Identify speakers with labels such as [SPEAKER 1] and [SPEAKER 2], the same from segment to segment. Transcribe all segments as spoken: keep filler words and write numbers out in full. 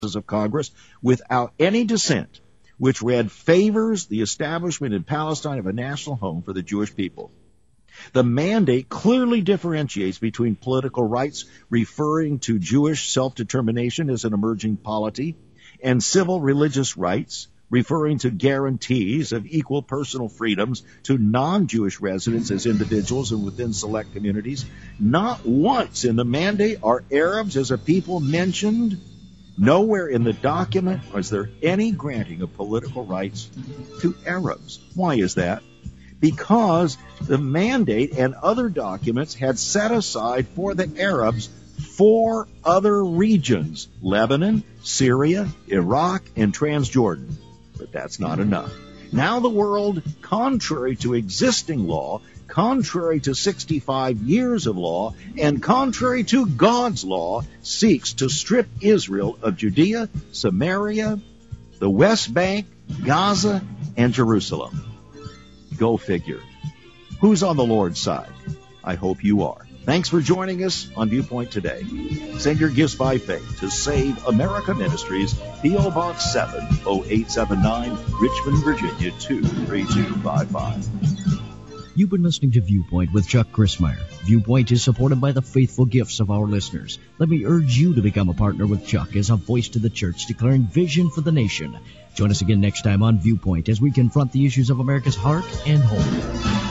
[SPEAKER 1] of Congress without any dissent, which read favors the establishment in Palestine of a national home for the Jewish people. The mandate clearly differentiates between political rights, referring to Jewish self-determination as an emerging polity, and civil religious rights, referring to guarantees of equal personal freedoms to non-Jewish residents as individuals and within select communities. Not once in the mandate are Arabs as a people mentioned. Nowhere in the document is there any granting of political rights to Arabs. Why is that? Because the mandate and other documents had set aside for the Arabs four other regions: Lebanon, Syria, Iraq, and Transjordan. But that's not enough. Now the world, contrary to existing law, contrary to sixty-five years of law, and contrary to God's law, seeks to strip Israel of Judea, Samaria, the West Bank, Gaza, and Jerusalem. Go figure. Who's on the Lord's side? I hope you are. Thanks for joining us on Viewpoint today. Send your gifts by faith to Save America Ministries, P O. Box seven oh eight seven nine, Richmond, Virginia two three two five five.
[SPEAKER 2] You've been listening to Viewpoint with Chuck Crismier. Viewpoint is supported by the faithful gifts of our listeners. Let me urge you to become a partner with Chuck as a voice to the church declaring vision for the nation. Join us again next time on Viewpoint as we confront the issues of America's heart and home.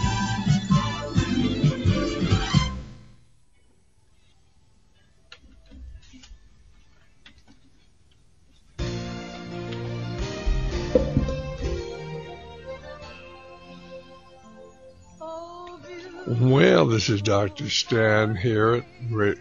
[SPEAKER 3] Well, this is Doctor Stan here at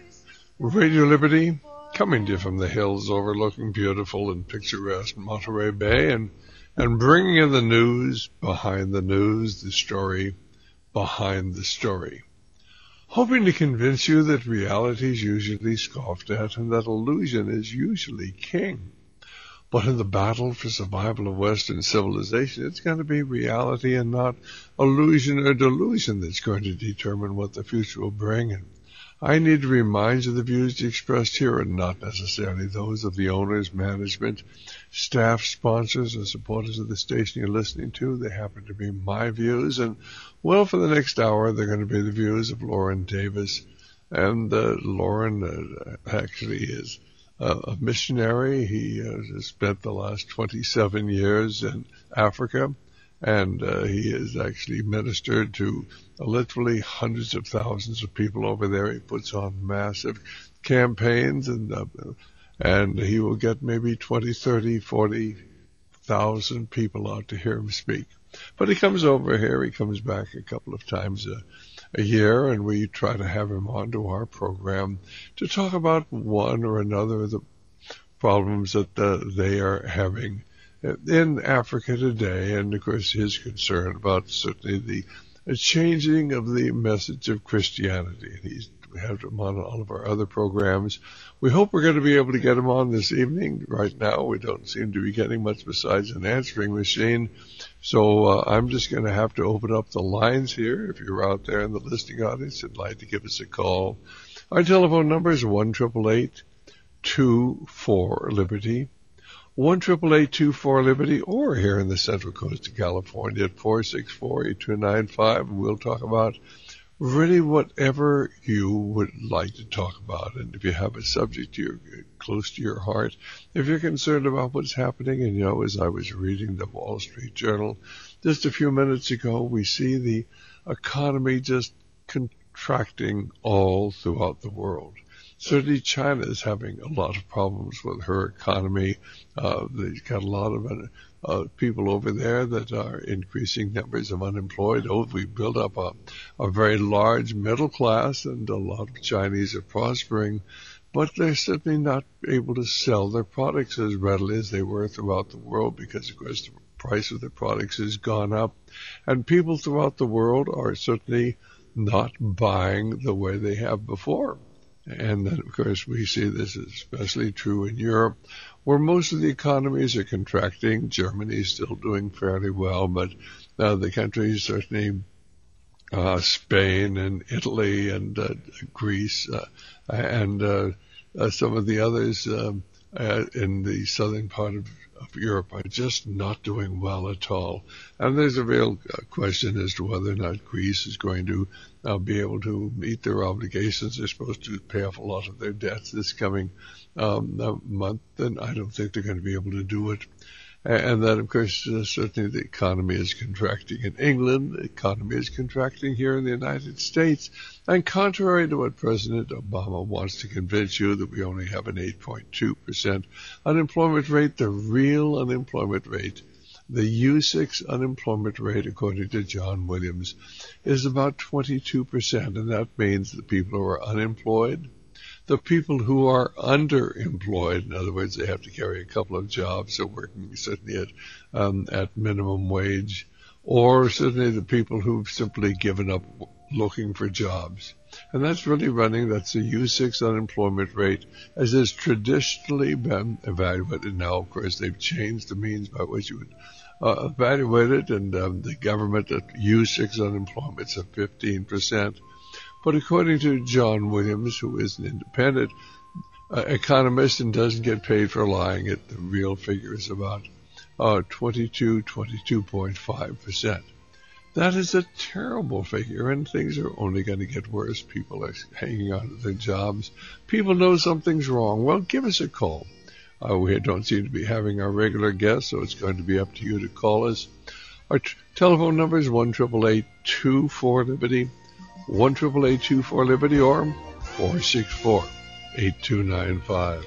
[SPEAKER 3] Radio Liberty, coming to you from the hills overlooking beautiful and picturesque Monterey Bay, and, and bringing you the news behind the news, the story behind the story. Hoping to convince you that reality is usually scoffed at and that illusion is usually king. But in the battle for survival of Western civilization, it's going to be reality and not illusion or delusion that's going to determine what the future will bring. And I need to remind you the views expressed here are not necessarily those of the owners, management, staff, sponsors, or supporters of the station you're listening to. They happen to be my views. And, well, for the next hour, they're going to be the views of Lauren Davis. And uh, Lauren uh, actually is Uh, a missionary. He uh, has spent the last twenty-seven years in Africa, and uh, he has actually ministered to uh, literally hundreds of thousands of people over there. He puts on massive campaigns, and uh, and he will get maybe twenty, thirty, forty thousand people out to hear him speak. But he comes over here. He comes back a couple of times a a year, and we try to have him onto our program to talk about one or another of the problems that uh, they are having in Africa today. And, of course, his concern about certainly the changing of the message of Christianity. And he's, we have him on all of our other programs. We hope we're going to be able to get him on this evening. Right now, we don't seem to be getting much besides an answering machine. So uh, I'm just going to have to open up the lines here. If you're out there in the listening audience and like to give us a call, our telephone number is one eight eight eight, two four, Liberty, one eight eight eight, two four, Liberty, or here in the Central Coast of California at four six four, eight two nine five. And we'll talk about really whatever you would like to talk about. And if you have a subject you're close to your heart, if you're concerned about what's happening, and you know, as I was reading the Wall Street Journal just a few minutes ago, we see the economy just contracting all throughout the world. Certainly China is having a lot of problems with her economy. Uh, they've got a lot of uh, people over there that are increasing numbers of unemployed. Oh, we built up a, a very large middle class, and a lot of Chinese are prospering, but they're certainly not able to sell their products as readily as they were throughout the world because, of course, the price of their products has gone up, and people throughout the world are certainly not buying the way they have before. And then, of course, we see this is especially true in Europe, where most of the economies are contracting. Germany is still doing fairly well, but uh, the countries, certainly uh, Spain and Italy and uh, Greece uh, and uh, uh, some of the others, um, uh, in the southern part of, of Europe are just not doing well at all. And there's a real uh, question as to whether or not Greece is going to uh, be able to meet their obligations. They're supposed to pay off a lot of their debts this coming um, month, and I don't think they're going to be able to do it. And that, of course, uh, certainly the economy is contracting in England. The economy is contracting here in the United States. And contrary to what President Obama wants to convince you that we only have an eight point two percent unemployment rate, the real unemployment rate, the U six unemployment rate, according to John Williams, is about twenty-two percent. And that means the people who are unemployed, the people who are underemployed, in other words, they have to carry a couple of jobs, so working certainly at um, at minimum wage, or certainly the people who've simply given up looking for jobs. And that's really running, that's the U six unemployment rate, as has traditionally been evaluated. Now, of course, they've changed the means by which you would uh, evaluate it, and um, the government at U six unemployment's at fifteen percent. But according to John Williams, who is an independent uh, economist and doesn't get paid for lying, it the real figure is about uh, twenty-two, twenty-two point five percent. That is a terrible figure, and things are only going to get worse. People are hanging on to their jobs. People know something's wrong. Well, give us a call. Uh, we don't seem to be having our regular guests, so it's going to be up to you to call us. Our t- telephone number is one eight eight eight, two four, Liberty. one eight eight eight, two four, Liberty, or four six four, eight two nine five.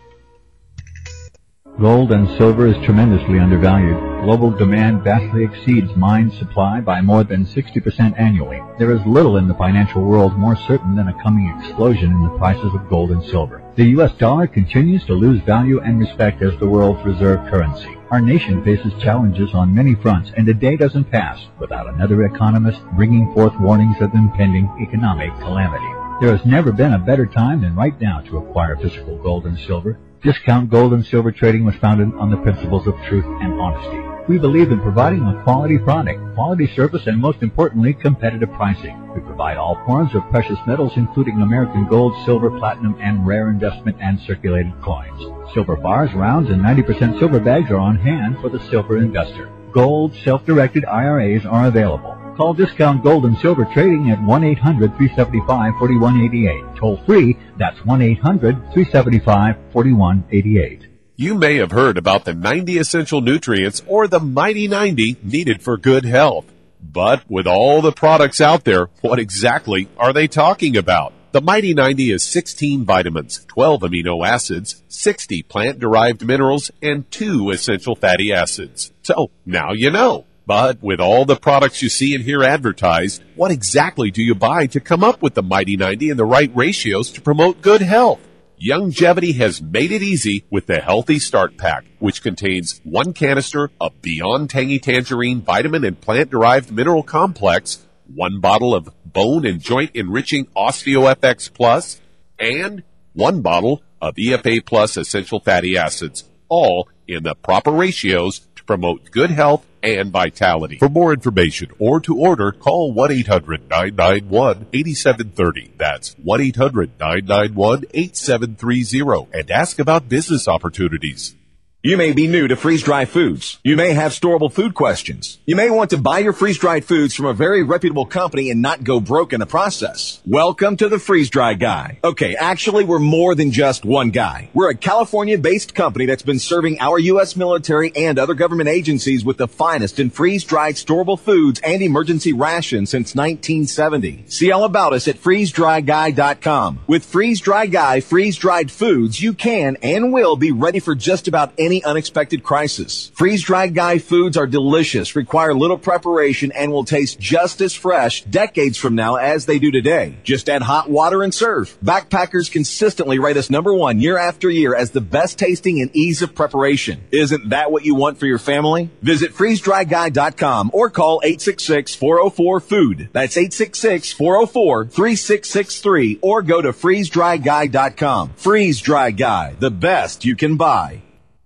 [SPEAKER 4] Gold and silver is tremendously undervalued. Global demand vastly exceeds mine supply by more than sixty percent annually. There is little in the financial world more certain than a coming explosion in the prices of gold and silver. The U S dollar continues to lose value and respect as the world's reserve currency. Our nation faces challenges on many fronts, and a day doesn't pass without another economist bringing forth warnings of impending economic calamity. There has never been a better time than right now to acquire physical gold and silver. Discount Gold and Silver Trading was founded on the principles of truth and honesty. We believe in providing a quality product, quality service, and most importantly, competitive pricing. We provide all forms of precious metals, including American gold, silver, platinum, and rare investment and circulated coins. Silver bars, rounds, and ninety percent silver bags are on hand for the silver investor. Gold self-directed I R As are available. Call Discount Gold and Silver Trading at one eight hundred, three seven five, four one eight eight. Toll free, that's one eight hundred, three seven five, four one eight eight.
[SPEAKER 5] You may have heard about the ninety essential nutrients or the Mighty ninety needed for good health. But with all the products out there, what exactly are they talking about? The Mighty ninety is sixteen vitamins, twelve amino acids, sixty plant-derived minerals, and two essential fatty acids. So now you know. But with all the products you see and hear advertised, what exactly do you buy to come up with the Mighty ninety and the right ratios to promote good health? Youngevity has made it easy with the Healthy Start Pack, which contains one canister of Beyond Tangy Tangerine vitamin and plant-derived mineral complex, one bottle of bone and joint enriching OsteoFX Plus, and one bottle of E F A Plus essential fatty acids, all in the proper ratios to promote good health and vitality. For more information or to order, call one eight hundred, nine nine one, eight seven three zero. That's one eight hundred, nine nine one, eight seven three zero and ask about business opportunities.
[SPEAKER 6] You may be new to freeze-dried foods. You may have storable food questions. You may want to buy your freeze-dried foods from a very reputable company and not go broke in the process. Welcome to the Freeze-Dry Guy. Okay, actually, we're more than just one guy. We're a California-based company that's been serving our U S military and other government agencies with the finest in freeze-dried storable foods and emergency rations since nineteen seventy. See all about us at freeze dry guy dot com. With Freeze-Dry Guy freeze-dried foods, you can and will be ready for just about any Any unexpected crisis. Freeze-dried Guy foods are delicious, require little preparation, and will taste just as fresh decades from now as they do today. Just add hot water and serve. Backpackers consistently rate us number one year after year as the best tasting and ease of preparation. Isn't that what you want for your family? Visit freeze dry guy dot com or call eight six six, four zero four, food. That's eight six six, four zero four, three six six three or go to freeze dry guy dot com. Freeze-Dry Guy, the best you can buy.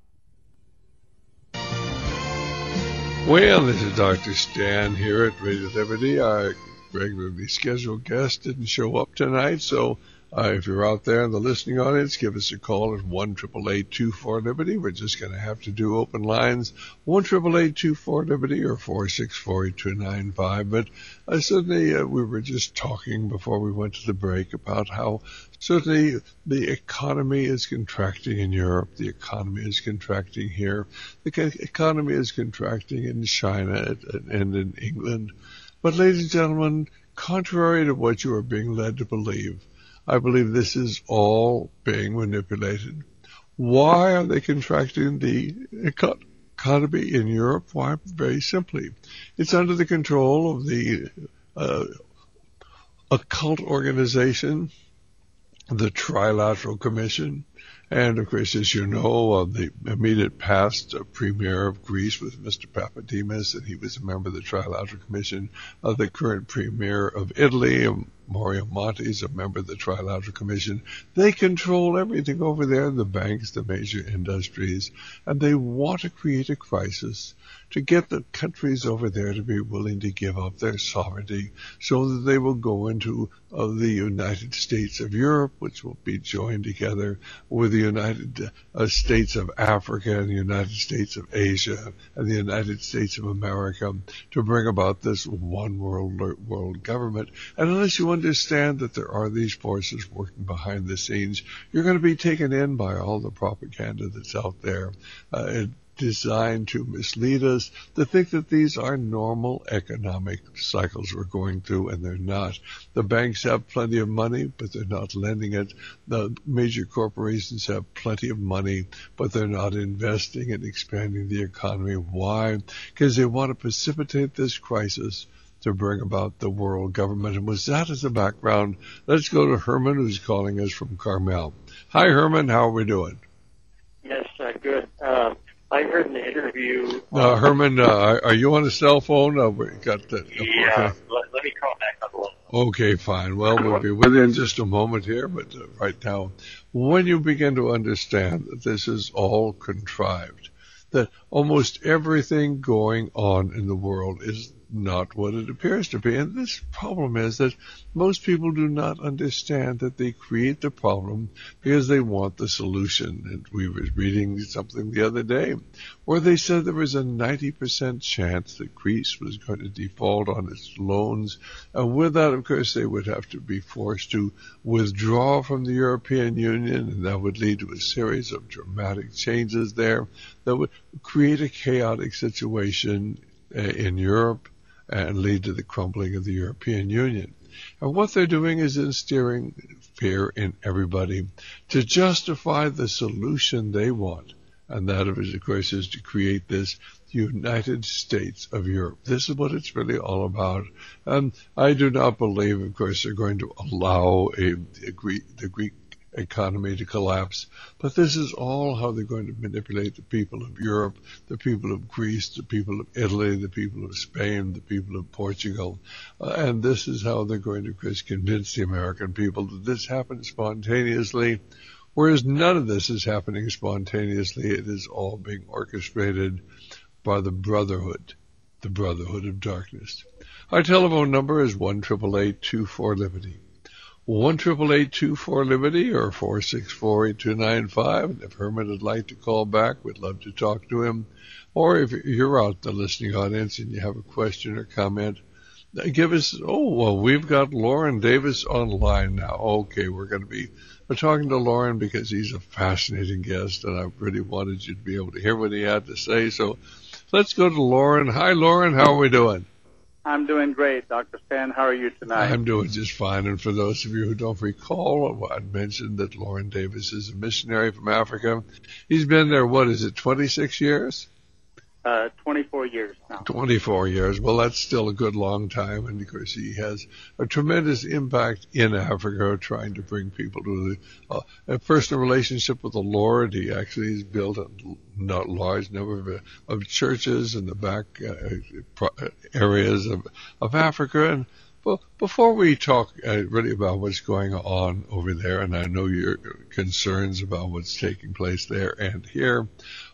[SPEAKER 3] Well, this is Doctor Stan here at Radio Liberty. Our regularly scheduled guest didn't show up tonight, so Uh, if you're out there in the listening audience, give us a call at one eight eight eight, two four, Liberty. We're just going to have to do open lines, one eight eight eight, two four, Liberty or four six four, two nine five. But uh, certainly uh, we were just talking before we went to the break about how certainly the economy is contracting in Europe. The economy is contracting here. The economy is contracting in China and in England. But ladies and gentlemen, contrary to what you are being led to believe, I believe this is all being manipulated. Why are they contracting the economy in Europe? Why? Very simply. It's under the control of the uh, occult organization, the Trilateral Commission, and of course, as you know, uh, the immediate past uh, premier of Greece was Mister Papademos, and he was a member of the Trilateral Commission. Uh, the current premier of Italy, um, Mario Monti, is a member of the Trilateral Commission. They control everything over there, the banks, the major industries, and they want to create a crisis to get the countries over there to be willing to give up their sovereignty so that they will go into uh, the United States of Europe, which will be joined together with the United uh, States of Africa and the United States of Asia and the United States of America to bring about this one world world government. And unless you understand that there are these forces working behind the scenes, you're going to be taken in by all the propaganda that's out there. Uh, it, designed to mislead us, to think that these are normal economic cycles we're going through, and they're not. The banks have plenty of money, but they're not lending it. The major corporations have plenty of money, but they're not investing and expanding the economy. Why? Because they want to precipitate this crisis to bring about the world government. And with that as a background, let's go to Herman, who's calling us from Carmel. Hi, Herman. How are we doing?
[SPEAKER 7] Yes, uh, good. Uh, I heard in the interview.
[SPEAKER 3] Uh, Herman, uh, are you on a cell phone? Uh, we got that.
[SPEAKER 7] Yeah,
[SPEAKER 3] okay.
[SPEAKER 7] let, let me call back on the line.
[SPEAKER 3] Okay, fine. Well, we'll be with you in just a moment here, but uh, right now, when you begin to understand that this is all contrived, that almost everything going on in the world is not what it appears to be. And this problem is that most people do not understand that they create the problem because they want the solution. And we were reading something the other day where they said there was a ninety percent chance that Greece was going to default on its loans. And with that, of course, they would have to be forced to withdraw from the European Union, and that would lead to a series of dramatic changes there that would create a chaotic situation uh, in Europe and lead to the crumbling of the European Union. And what they're doing is instilling fear in everybody to justify the solution they want. And that, of course, is to create this United States of Europe. This is what it's really all about. And I do not believe, of course, they're going to allow a, a Greek, the Greek economy to collapse. But this is all how they're going to manipulate the people of Europe, the people of Greece, the people of Italy, the people of Spain, the people of Portugal. Uh, and this is how they're going to Chris, convince the American people that this happened spontaneously, whereas none of this is happening spontaneously. It is all being orchestrated by the Brotherhood, the Brotherhood of Darkness. Our telephone number is one eight eight eight, two four, Liberty. one eight eight eight, two four, Liberty or four six four, eight two nine five. And if Herman would like to call back, we'd love to talk to him. Or if you're out the listening audience and you have a question or comment, give us, oh, well, we've got Lauren Davis online now. Okay, we're going to be we're talking to Lauren because he's a fascinating guest, and I really wanted you to be able to hear what he had to say. So let's go to Lauren. Hi, Lauren. How are we doing?
[SPEAKER 8] I'm doing great, Doctor Stan. How are you tonight?
[SPEAKER 3] I'm doing just fine. And for those of you who don't recall, I'd mentioned that Lauren Davis is a missionary from Africa. He's been there, what is it, twenty-six years?
[SPEAKER 8] Uh, twenty-four years now. twenty-four
[SPEAKER 3] years. Well, that's still a good long time. And, of course, he has a tremendous impact in Africa, trying to bring people to the, uh, a personal relationship with the Lord. He actually has built a not large number of, of churches in the back uh, areas of, of Africa. And well, before we talk uh, really about what's going on over there, and I know your concerns about what's taking place there and here,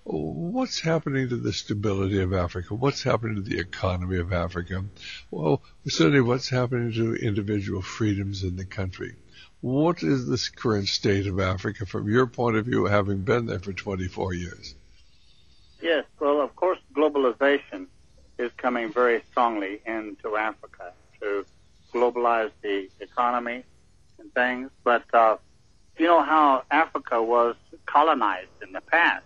[SPEAKER 3] what's happening to the stability of Africa? What's happening to the economy of Africa? Well, certainly what's happening to individual freedoms in the country? What is this current state of Africa from your point of view, having been there for twenty-four years?
[SPEAKER 8] Yes, well, of course, globalization is coming very strongly into Africa to globalize the economy and things. But uh, you know how Africa was colonized in the past,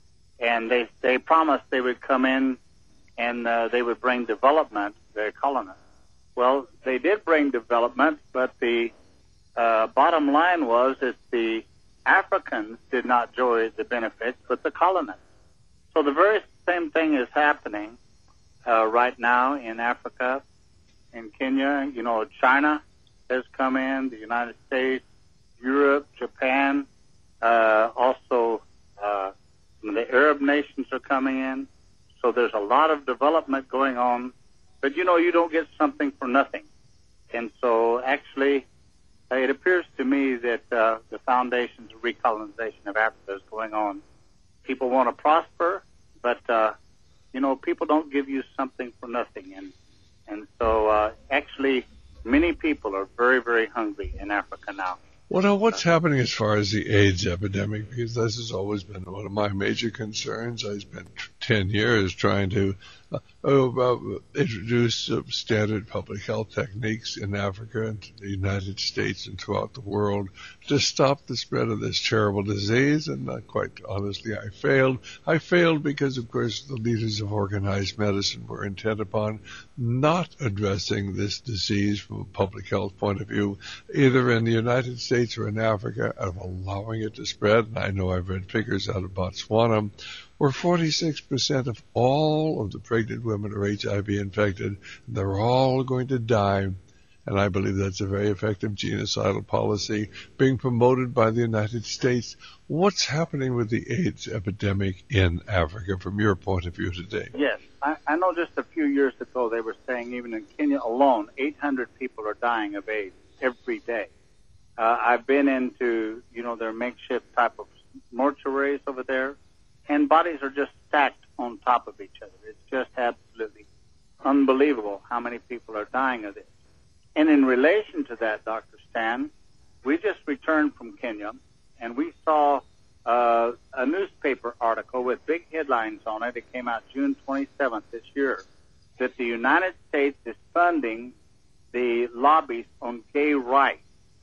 [SPEAKER 8] and they they promised they would come in and uh, they would bring development to their colonists. Well, they did bring development, but the uh, bottom line was that the Africans did not enjoy the benefits, but the colonists. So the very same thing is happening uh, right now in Africa, in Kenya. You know, China has come in, the United States, Europe, Japan, uh, also uh, the Arab nations are coming in. So there's a lot of development going on. But, you know, you don't get something for nothing. And so actually uh, it appears to me that uh, the foundations of recolonization of Africa is going on. People want to prosper, but, uh, you know, people don't give you something for nothing. And, and so uh, actually many people are very, very hungry in Africa now.
[SPEAKER 3] Well, now, what's happening as far as the AIDS epidemic? Because this has always been one of my major concerns. I spent ten years trying to uh, uh, introduce uh, standard public health techniques in Africa and the United States and throughout the world to stop the spread of this terrible disease. And uh, quite honestly, I failed. I failed because, of course, the leaders of organized medicine were intent upon not addressing this disease from a public health point of view, either in the United States or in Africa, of allowing it to spread. And I know I've read figures out of Botswana where forty-six percent of all of the pregnant women are H I V infected. They're all going to die. And I believe that's a very effective genocidal policy being promoted by the United States. What's happening with the AIDS epidemic in Africa from your point of view today?
[SPEAKER 8] Yes, I, I know just a few years ago they were saying even in Kenya alone, eight hundred people are dying of AIDS every day. Uh, I've been into, you know, their makeshift type of mortuaries over there, and bodies are just stacked on top of each other. It's just absolutely unbelievable how many people are dying of this. And in relation to that, Doctor Stan, we just returned from Kenya, and we saw uh, a newspaper article with big headlines on it. It came out June twenty-seventh this year, that the United States is funding the lobbies on gay rights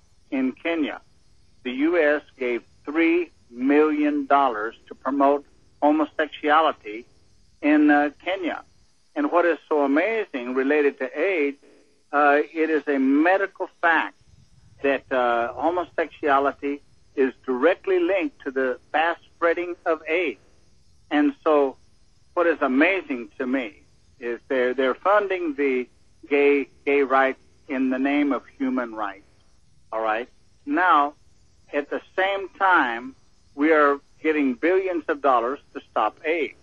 [SPEAKER 8] in Kenya. The U S gave three million dollars to promote homosexuality in uh, Kenya. And what is so amazing related to AIDS, Uh, it is a medical fact that uh, homosexuality is directly linked to the fast spreading of AIDS. And so what is amazing to me is they're, they're funding the gay, gay rights in the name of human rights. All right? Now, at the same time, we are getting billions of dollars to stop AIDS.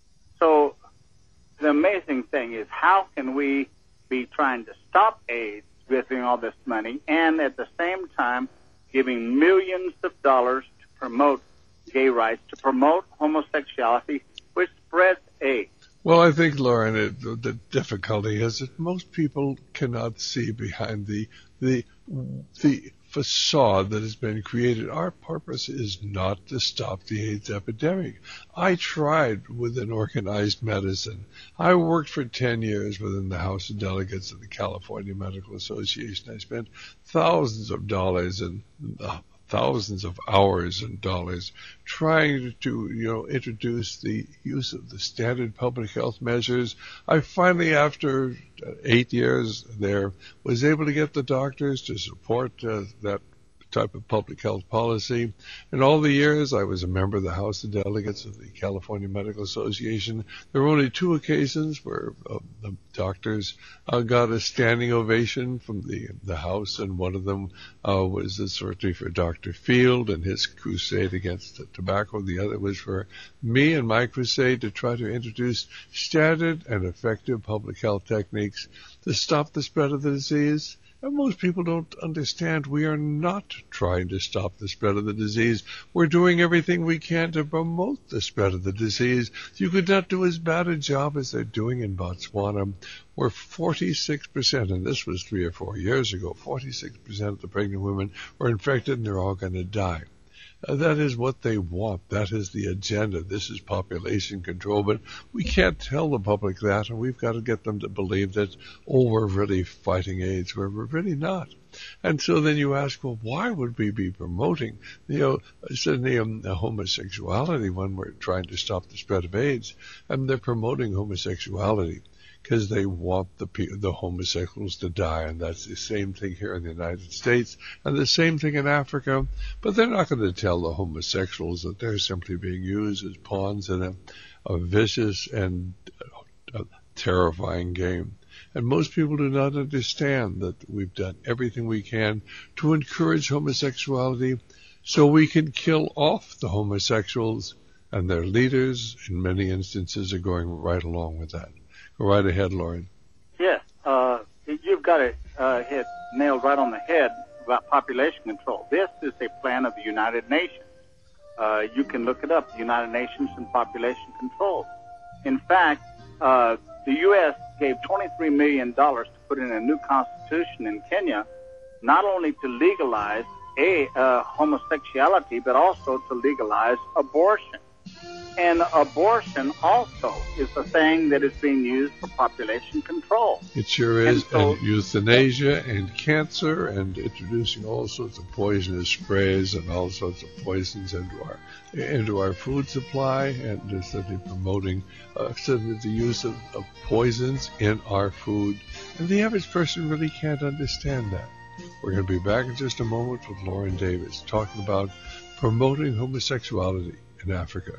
[SPEAKER 8] So the amazing thing is, how can we be trying to stop AIDS, giving all this money, and at the same time giving millions of dollars to promote gay rights, to promote homosexuality, which spreads AIDS?
[SPEAKER 3] Well, I think, Lauren, it, the difficulty is that most people cannot see behind the the the facade that has been created. Our purpose is not to stop the AIDS epidemic. I tried within organized medicine. I worked for ten years within the House of Delegates of the California Medical Association. I spent thousands of dollars and uh, thousands of hours and dollars trying to, you know, introduce the use of the standard public health measures. I finally, after eight years there, was able to get the doctors to support uh, that type of public health policy. In all the years I was a member of the House of Delegates of the California Medical Association, there were only two occasions where uh, the doctors uh, got a standing ovation from the the House, and one of them uh, was certainly for Doctor Field and his crusade against tobacco. The other was for me and my crusade to try to introduce standard and effective public health techniques to stop the spread of the disease. And most people don't understand we are not trying to stop the spread of the disease. We're doing everything we can to promote the spread of the disease. You could not do as bad a job as they're doing in Botswana, where forty-six percent, and this was three or four years ago, forty-six percent of the pregnant women were infected and they're all going to die. Uh, that is what they want. That is the agenda. This is population control. But we can't tell the public that, and we've got to get them to believe that, oh, we're really fighting AIDS, where we're really not. And so then you ask, well, why would we be promoting, you know, suddenly um, homosexuality when we're trying to stop the spread of AIDS? And they're promoting homosexuality because they want the the homosexuals to die, and that's the same thing here in the United States, and the same thing in Africa. But they're not going to tell the homosexuals that they're simply being used as pawns in a, a vicious and a terrifying game. And most people do not understand that we've done everything we can to encourage homosexuality so we can kill off the homosexuals, and their leaders, in many instances, are going right along with that. Go right ahead, Lauren.
[SPEAKER 8] Yes, uh, you've got it uh, hit nailed right on the head about population control. This is a plan of the United Nations. Uh, you can look it up, the United Nations and population control. In fact, uh, the U S gave twenty-three million dollars to put in a new constitution in Kenya, not only to legalize a uh, homosexuality, but also to legalize abortion. And abortion also is a thing that is being used for population control.
[SPEAKER 3] It sure is, and,
[SPEAKER 8] so,
[SPEAKER 3] and euthanasia and cancer and introducing all sorts of poisonous sprays and all sorts of poisons into our into our food supply, and certainly promoting uh, certainly the use of, of poisons in our food. And the average person really can't understand that. We're going to be back in just a moment with Lauren Davis talking about promoting homosexuality in Africa.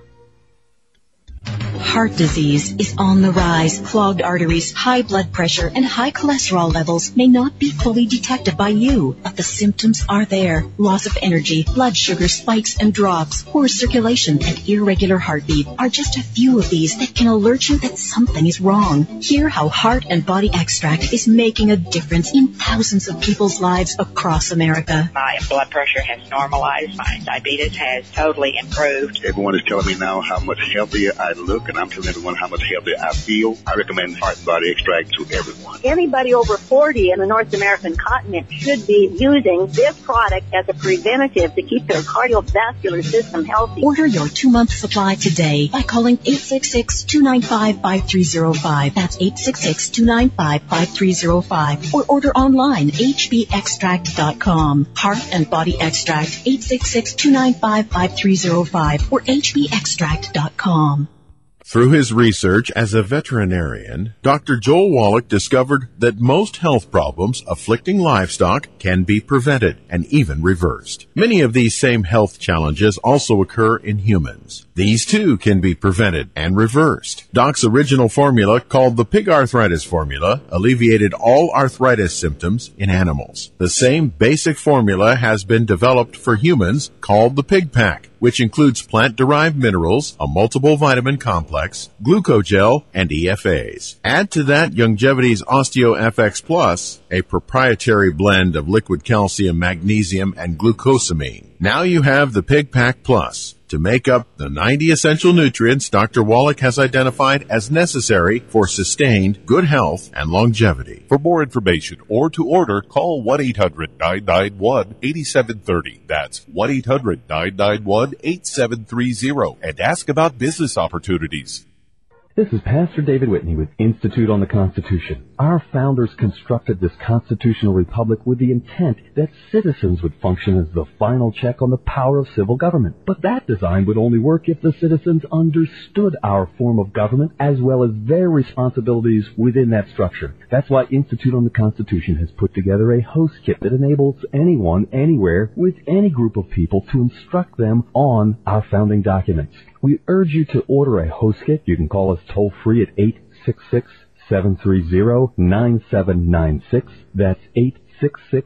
[SPEAKER 9] Heart disease is on the rise. Clogged arteries, high blood pressure, and high cholesterol levels may not be fully detected by you, but the symptoms are there. Loss of energy, blood sugar spikes and drops, poor circulation, and irregular heartbeat are just a few of these that can alert you that something is wrong. Hear how Heart and Body Extract is making a difference in thousands of people's lives across America.
[SPEAKER 10] My blood pressure has normalized. My diabetes has totally improved.
[SPEAKER 11] Everyone is telling me now how much healthier I look, and I'm telling everyone how much healthier I feel. I recommend Heart and Body Extract to everyone.
[SPEAKER 12] Anybody over forty in the North American continent should be using this product as a preventative to keep their cardiovascular system healthy.
[SPEAKER 9] Order your two-month supply today by calling eight six six, two nine five, five three zero five. That's eight six six, two nine five, five three zero five. Or order online, h b extract dot com. Heart and Body Extract, eight six six, two nine five, five three zero five or h b extract dot com.
[SPEAKER 5] Through his research as a veterinarian, Doctor Joel Wallach discovered that most health problems afflicting livestock can be prevented and even reversed. Many of these same health challenges also occur in humans. These too can be prevented and reversed. Doc's original formula, called the Pig Arthritis Formula, alleviated all arthritis symptoms in animals. The same basic formula has been developed for humans, called the Pig Pack, which includes plant-derived minerals, a multiple vitamin complex, glucogel, and E F As. Add to that Youngevity's OsteoFX Plus, a proprietary blend of liquid calcium, magnesium, and glucosamine. Now you have the Pig Pack Plus to make up the ninety essential nutrients Doctor Wallach has identified as necessary for sustained good health and longevity.
[SPEAKER 13] For more information or to order, call one eight hundred, nine nine one, eight seven three zero. That's one eight hundred, nine nine one, eight seven three zero. And ask about business opportunities.
[SPEAKER 14] This is Pastor David Whitney with Institute on the Constitution. Our founders constructed this constitutional republic with the intent that citizens would function as the final check on the power of civil government. But that design would only work if the citizens understood our form of government as well as their responsibilities within that structure. That's why Institute on the Constitution has put together a host kit that enables anyone, anywhere, with any group of people to instruct them on our founding documents. We urge you to order a host kit. You can call us toll-free at eight six six, seven three zero, nine seven nine six. That's eight six six,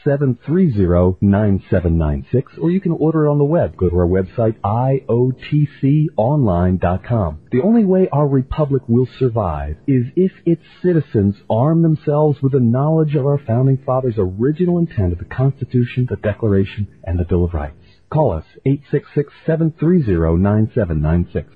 [SPEAKER 14] seven three zero, nine seven nine six, or you can order it on the web. Go to our website, I O T C online dot com. The only way our republic will survive is if its citizens arm themselves with the knowledge of our founding fathers' original intent of the Constitution, the Declaration, and the Bill of Rights. Call us, eight six six, seven three zero, nine seven nine six.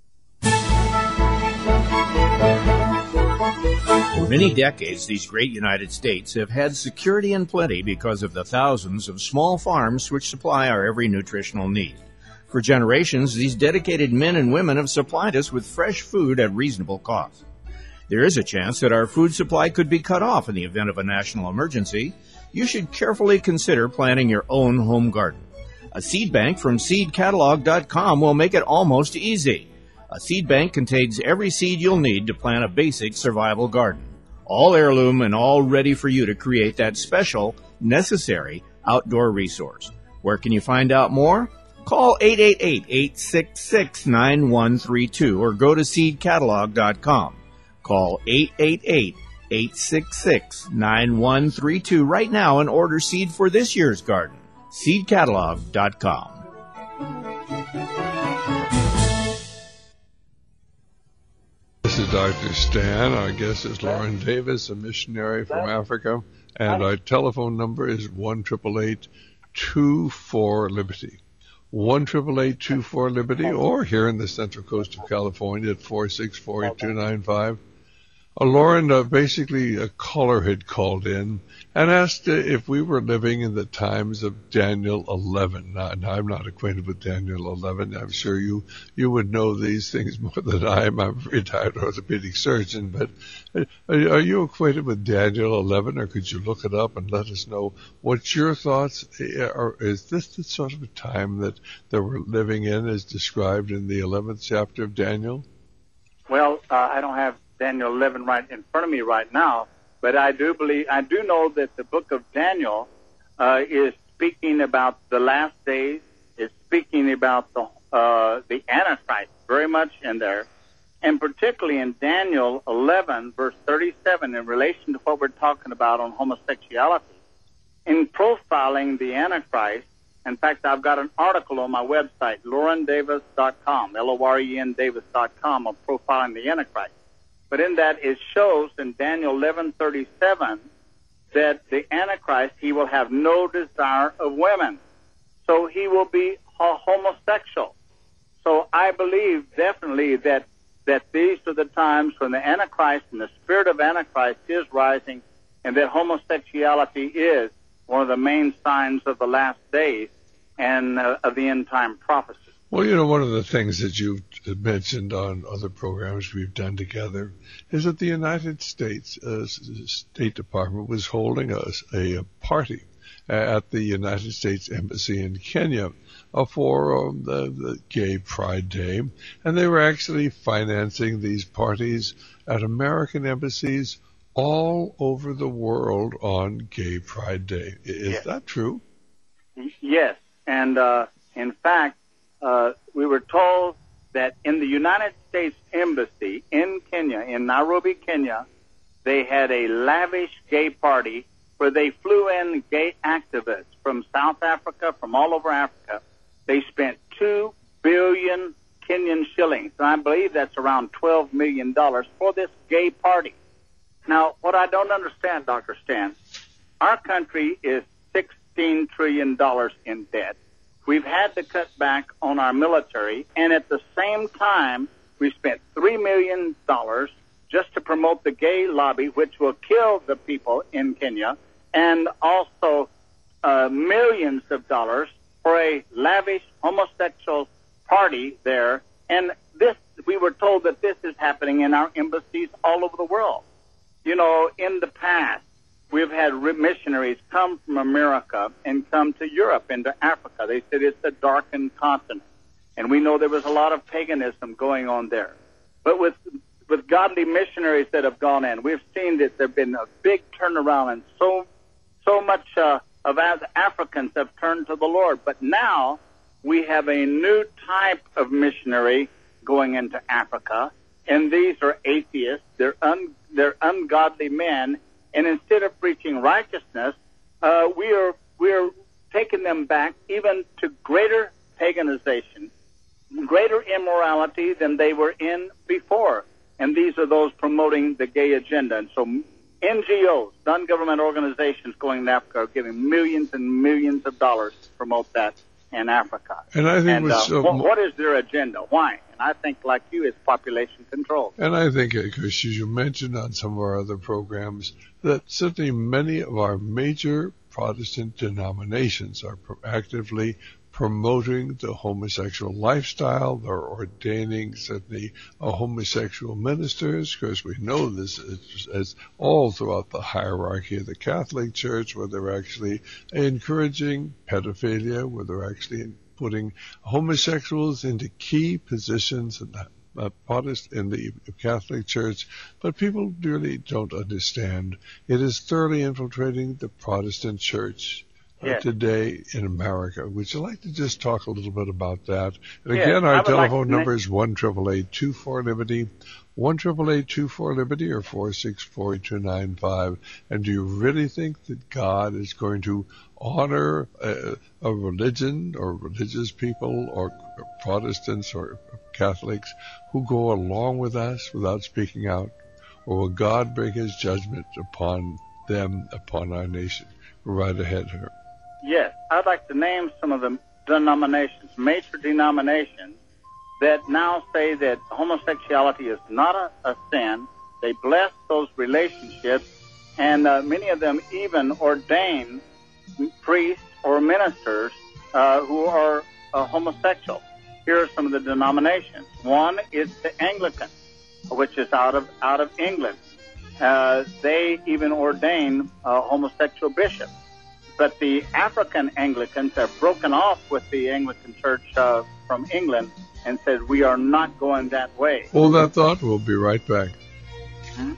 [SPEAKER 15] For many decades, these great United States have had security and plenty because of the thousands of small farms which supply our every nutritional need. For generations, these dedicated men and women have supplied us with fresh food at reasonable cost. There is a chance that our food supply could be cut off in the event of a national emergency. You should carefully consider planting your own home garden. A seed bank from seed catalog dot com will make it almost easy. A seed bank contains every seed you'll need to plant a basic survival garden. All heirloom and all ready for you to create that special, necessary outdoor resource. Where can you find out more? Call eight eight eight, eight six six, nine one three two or go to seed catalog dot com. Call eight eight eight, eight six six, nine one three two right now and order seed for this year's garden. seed catalog dot com.
[SPEAKER 3] This is Doctor Stan. Our guest is Lauren Davis, a missionary from Africa, and our telephone number is one eight eight eight, two four, Liberty. one eight eight eight, two four, Liberty, or here in the Central Coast of California at four six four, eight two nine five. Uh, Lauren, uh, basically a caller had called in and asked uh, if we were living in the times of Daniel eleven. Now, now, I'm not acquainted with Daniel eleven. I'm sure you, you would know these things more than I am. I'm a retired orthopedic surgeon. But uh, are, are you acquainted with Daniel eleven, or could you look it up and let us know what's your thoughts? Or is this the sort of a time that, that we're living in as described in the eleventh chapter of Daniel?
[SPEAKER 8] Well, uh, I don't have Daniel eleven right in front of me right now, but I do believe, I do know that the book of Daniel uh, is speaking about the last days, is speaking about the uh, the Antichrist very much in there, and particularly in Daniel eleven, verse thirty-seven, in relation to what we're talking about on homosexuality. In profiling the Antichrist, in fact, I've got an article on my website, Loren Davis dot com, L O R E N Davis dot com, on profiling the Antichrist. But in that, it shows in Daniel eleven thirty-seven that the Antichrist, he will have no desire of women. So he will be a homosexual. So I believe definitely that, that these are the times when the Antichrist and the spirit of Antichrist is rising, and that homosexuality is one of the main signs of the last days and uh, of the end time prophecy.
[SPEAKER 3] Well, you know, one of the things that you've mentioned on other programs we've done together is that the United States uh, State Department was holding a, a party at the United States Embassy in Kenya uh, for um, the, the Gay Pride Day, and they were actually financing these parties at American embassies all over the world on Gay Pride Day. Is
[SPEAKER 8] yes.
[SPEAKER 3] that true?
[SPEAKER 8] Yes, and uh, in fact, Uh, we were told that in the United States Embassy in Kenya, in Nairobi, Kenya, they had a lavish gay party where they flew in gay activists from South Africa, from all over Africa. They spent two billion Kenyan shillings, and I believe that's around twelve million dollars for this gay party. Now, what I don't understand, Doctor Stan, our country is sixteen trillion dollars in debt. We've had to cut back on our military, and at the same time, we spent three million dollars just to promote the gay lobby, which will kill the people in Kenya, and also uh, millions of dollars for a lavish homosexual party there. And this, we were told that this is happening in our embassies all over the world. You know, in the past, we've had missionaries come from America and come to Europe and to Africa. They said it's a darkened continent. And we know there was a lot of paganism going on there. But with with godly missionaries that have gone in, we've seen that there have been a big turnaround, and so so much uh, of as Africans have turned to the Lord. But now we have a new type of missionary going into Africa, and these are atheists. They're un, they're ungodly men. And instead of preaching righteousness, uh, we are we are taking them back even to greater paganization, greater immorality than they were in before. And these are those promoting the gay agenda. And so N G Os, non-government organizations going to Africa are giving millions and millions of dollars to promote that in Africa.
[SPEAKER 3] And I think
[SPEAKER 8] and, uh,
[SPEAKER 3] so
[SPEAKER 8] what, what is their agenda? Why? And I think, like you, it's population control.
[SPEAKER 3] And I think, because as you mentioned on some of our other programs, that certainly many of our major Protestant denominations are actively promoting the homosexual lifestyle. They're ordaining certainly uh, homosexual ministers, because we know this is, is all throughout the hierarchy of the Catholic Church, where they're actually encouraging pedophilia, where they're actually putting homosexuals into key positions in the uh, Protestant in the Catholic Church. But people really don't understand. It is thoroughly infiltrating the Protestant Church Uh,
[SPEAKER 8] Yes.
[SPEAKER 3] today in America. Would you like to just talk a little bit about that? And
[SPEAKER 8] Yes,
[SPEAKER 3] again,
[SPEAKER 8] I
[SPEAKER 3] our
[SPEAKER 8] would
[SPEAKER 3] telephone
[SPEAKER 8] like to
[SPEAKER 3] number
[SPEAKER 8] make-
[SPEAKER 3] is one triple eight two four Liberty, one triple eight two four Liberty, or four six four two nine five. And do you really think that God is going to honor a, a religion or religious people or Protestants or Catholics who go along with us without speaking out? Or will God bring his judgment upon them, upon our nation? Right ahead here.
[SPEAKER 8] Yes, I'd like to name some of the denominations, major denominations, that now say that homosexuality is not a, a sin. They bless those relationships, and uh, many of them even ordain priests or ministers uh, who are uh, homosexual. Here are some of the denominations. One is the Anglican, which is out of out of England. Uh, they even ordain uh, homosexual bishops. But the African Anglicans have broken off with the Anglican Church uh, from England and said, we are not going that way.
[SPEAKER 3] Hold that thought. We'll be right back.
[SPEAKER 8] Hmm?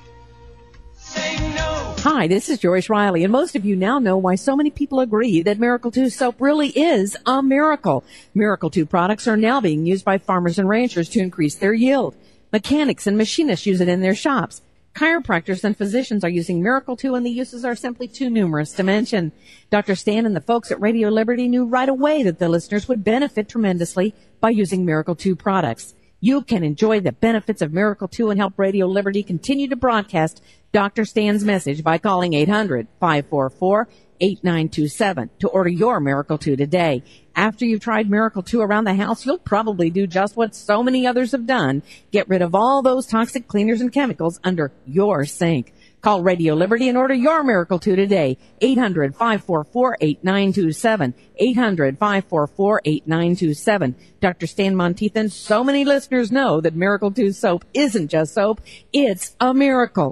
[SPEAKER 16] Hi, this is Joyce Riley, and most of you now know why so many people agree that Miracle two soap really is a miracle. Miracle two products are now being used by farmers and ranchers to increase their yield. Mechanics and machinists use it in their shops. Chiropractors and physicians are using Miracle two, and the uses are simply too numerous to mention. Doctor Stan and the folks at Radio Liberty knew right away that the listeners would benefit tremendously by using Miracle two products. You can enjoy the benefits of Miracle two and help Radio Liberty continue to broadcast Doctor Stan's message by calling eight hundred, five four four, eight nine two seven to order your Miracle two today. After you've tried Miracle two around the house, you'll probably do just what so many others have done. Get rid of all those toxic cleaners and chemicals under your sink. Call Radio Liberty and order your Miracle two today. eight hundred, five four four, eight nine two seven. eight hundred, five four four, eight nine two seven. Doctor Stan Monteith and so many listeners know that Miracle two soap isn't just soap. It's a miracle.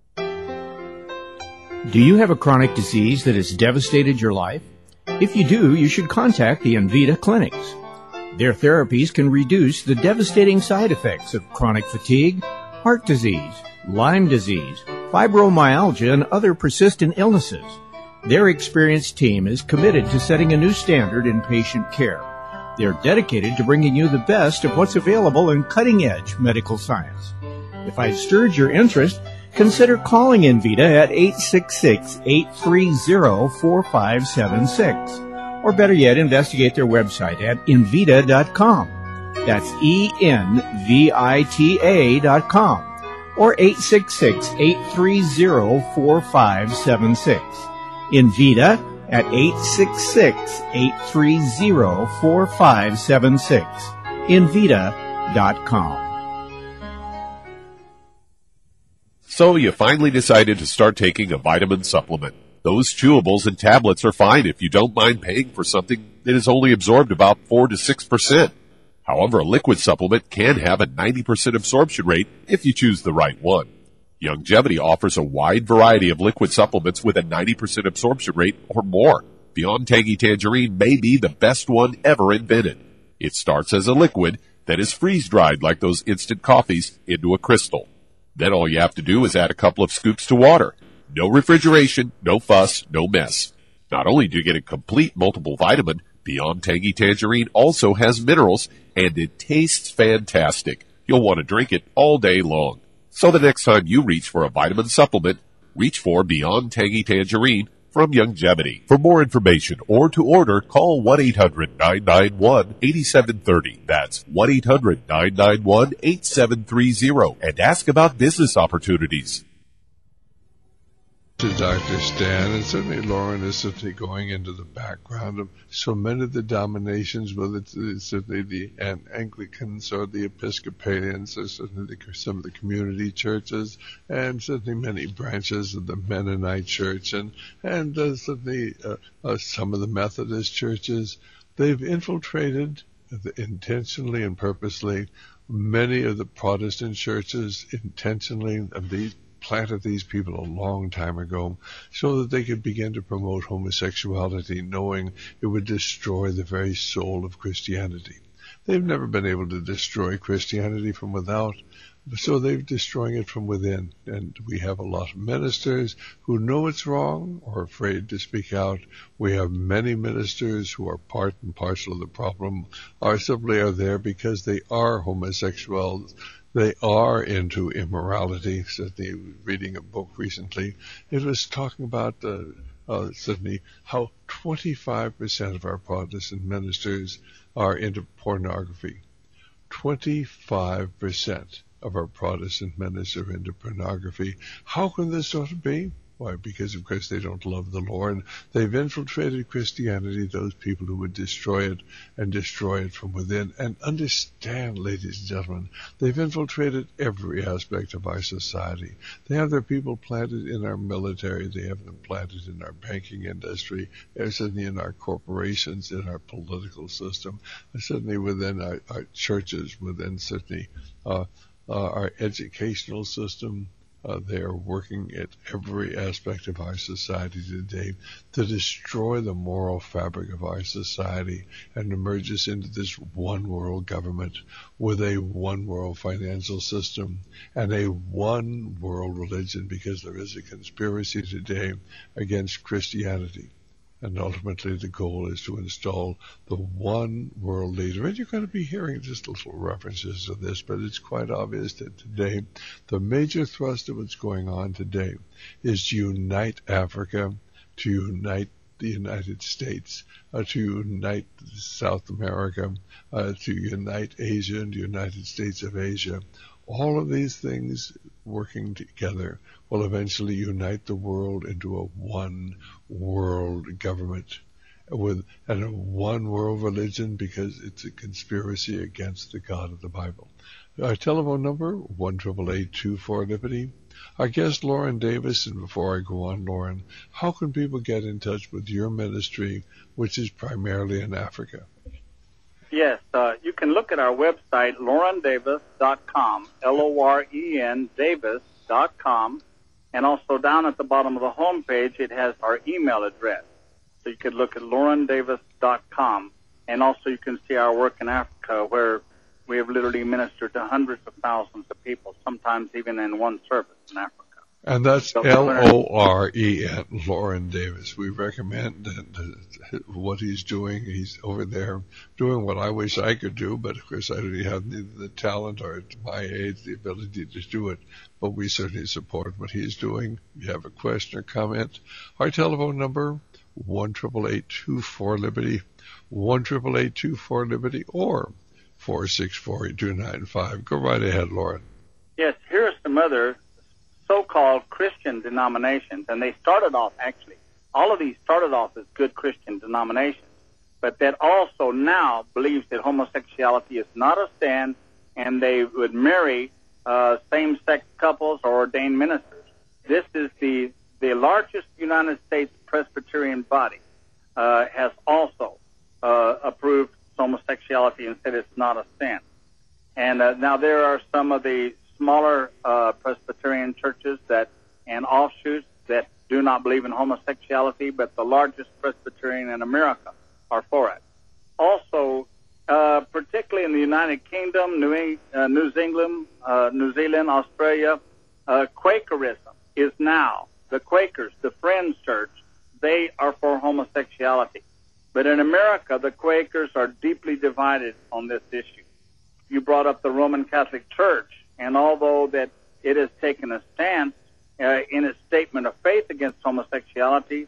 [SPEAKER 15] Do you have a chronic disease that has devastated your life? If you do, you should contact the Envita clinics. Their therapies can reduce the devastating side effects of chronic fatigue, heart disease, Lyme disease, fibromyalgia, and other persistent illnesses. Their experienced team is committed to setting a new standard in patient care. They're dedicated to bringing you the best of what's available in cutting-edge medical science. If I've stirred your interest, consider calling Envita at eight six six, eight three zero, four five seven six. Or better yet, investigate their website at Envita dot com. That's E N V I T A dot com. Or eight six six, eight three zero, four five seven six. Envita at eight six six, eight three zero, four five seven six. Envita dot com.
[SPEAKER 5] So you finally decided to start taking a vitamin supplement. Those chewables and tablets are fine if you don't mind paying for something that is only absorbed about four to six percent. However, a liquid supplement can have a ninety percent absorption rate if you choose the right one. Youngevity offers a wide variety of liquid supplements with a ninety percent absorption rate or more. Beyond Tangy Tangerine may be the best one ever invented. It starts as a liquid that is freeze-dried like those instant coffees into a crystal. Then all you have to do is add a couple of scoops to water. No refrigeration, no fuss, no mess. Not only do you get a complete multiple vitamin, Beyond Tangy Tangerine also has minerals, and it tastes fantastic. You'll want to drink it all day long. So the next time you reach for a vitamin supplement, reach for Beyond Tangy Tangerine from Youngevity. For more information or to order, call one eight hundred nine nine one eight seven three zero. That's one eight hundred nine nine one eight seven three zero and ask about business opportunities.
[SPEAKER 3] To Doctor Stan, and certainly Lauren is certainly going into the background of so many of the dominations, whether it's certainly the Anglicans or the Episcopalians, or certainly the, some of the community churches, and certainly many branches of the Mennonite Church, and and uh, certainly uh, uh, some of the Methodist churches. They've infiltrated intentionally and purposely many of the Protestant churches, intentionally of these. Planted these people a long time ago so that they could begin to promote homosexuality, knowing it would destroy the very soul of Christianity. They've never been able to destroy Christianity from without, so they're destroying it from within. And we have a lot of ministers who know it's wrong or afraid to speak out. We have many ministers who are part and parcel of the problem, or simply are there because they are homosexuals. They are into immorality. Certainly, reading a book recently, it was talking about uh, uh, certainly how twenty-five percent of our Protestant ministers are into pornography. twenty-five percent of our Protestant ministers are into pornography. How can this sort of be? Why? Because, of course, they don't love the Lord. They've infiltrated Christianity, those people who would destroy it and destroy it from within. And understand, ladies and gentlemen, they've infiltrated every aspect of our society. They have their people planted in our military. They have them planted in our banking industry, certainly in our corporations, in our political system, and certainly within our, our churches, within certainly uh, uh, our educational system. Uh, they are working at every aspect of our society today to destroy the moral fabric of our society and to merge us into this one world government with a one world financial system and a one world religion, because there is a conspiracy today against Christianity. And ultimately the goal is to install the one world leader. And you're going to be hearing just little references to this, but it's quite obvious that today the major thrust of what's going on today is to unite Africa, to unite the United States, uh, to unite South America, uh, to unite Asia and the United States of Asia. All of these things working together will eventually unite the world into a one world government with and a one world religion, because it's a conspiracy against the God of the Bible. Our telephone number, one eight eight eight, two four, Liberty. Our guest, Lauren Davis, and before I go on, Lauren, how can people get in touch with your ministry, which is primarily in Africa?
[SPEAKER 8] Yes, uh, you can look at our website, loren davis dot com, L O R E N Davis dot com, and also down at the bottom of the home page, it has our email address. So you could look at loren davis dot com, and also you can see our work in Africa, where we have literally ministered to hundreds of thousands of people, sometimes even in one service in Africa.
[SPEAKER 3] And that's L O R E N, Lauren Davis. We recommend what he's doing. He's over there doing what I wish I could do, but of course I don't have neither the talent or at my age the ability to do it. But we certainly support what he's doing. If you have a question or comment, our telephone number, one eight eight eight, two four, Liberty, one eight eight eight, two four, Liberty, or four six four, two nine five. Go right ahead, Lauren.
[SPEAKER 8] Yes, here are some other so-called Christian denominations, and they started off, actually, all of these started off as good Christian denominations, but that also now believes that homosexuality is not a sin, and they would marry uh, same-sex couples or ordained ministers. This is the, the largest United States Presbyterian body, uh, has also uh, approved homosexuality and said it's not a sin. And uh, now there are some of the smaller uh, Presbyterian churches that and offshoots that do not believe in homosexuality, but the largest Presbyterian in America are for it. Also, uh, particularly in the United Kingdom, New, uh, New Zealand, uh, New Zealand, Australia, uh, Quakerism is now, the Quakers, the Friends Church, they are for homosexuality. But in America, the Quakers are deeply divided on this issue. You brought up the Roman Catholic Church, and although that it has taken a stance uh, in its statement of faith against homosexuality,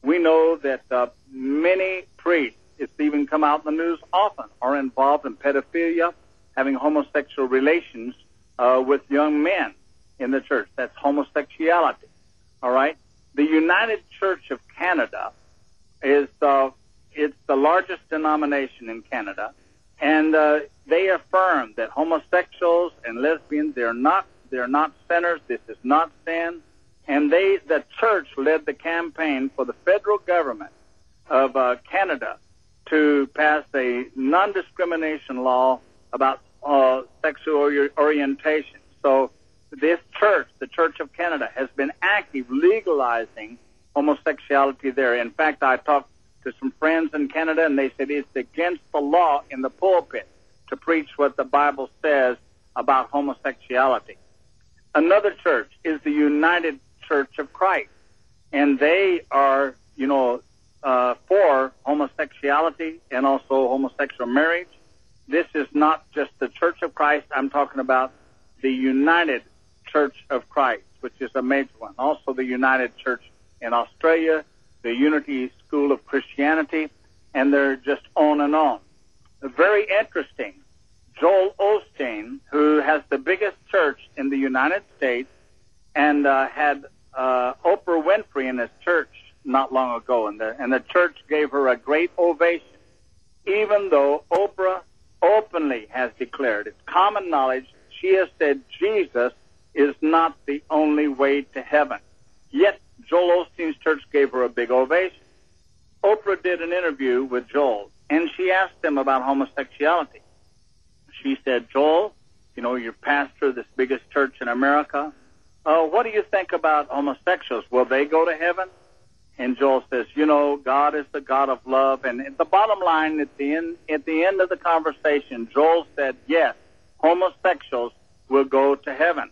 [SPEAKER 8] we know that uh, many priests, it's even come out in the news often, are involved in pedophilia, having homosexual relations uh, with young men in the church. That's homosexuality. All right? The United Church of Canada is uh, it's the largest denomination in Canada, and uh, they affirm that homosexuals and lesbians, they're not they're not sinners. This is not sin. And they, the church, led the campaign for the federal government of uh, Canada to pass a non-discrimination law about uh, sexual ori- orientation. So this church, the Church of Canada, has been active legalizing homosexuality there. In fact, I talked to some friends in Canada, and they said it's against the law in the pulpit to preach what the Bible says about homosexuality. Another church is the United Church of Christ, and they are, you know, uh, for homosexuality and also homosexual marriage. This is not just the Church of Christ. I'm talking about the United Church of Christ, which is a major one. Also the United Church in Australia, the Unity School of Christianity, and they're just on and on. Very interesting. Joel Osteen, who has the biggest church in the United States, and uh, had uh, Oprah Winfrey in his church not long ago, and the, and the church gave her a great ovation, even though Oprah openly has declared, it's common knowledge, she has said Jesus is not the only way to heaven. Yet Joel Osteen's church gave her a big ovation. Oprah did an interview with Joel, and she asked him about homosexuality. She said, Joel, you know, you're pastor of this biggest church in America. Uh, what do you think about homosexuals? Will they go to heaven? And Joel says, you know, God is the God of love. And at the bottom line, at the end, at the end of the conversation, Joel said, yes, homosexuals will go to heaven.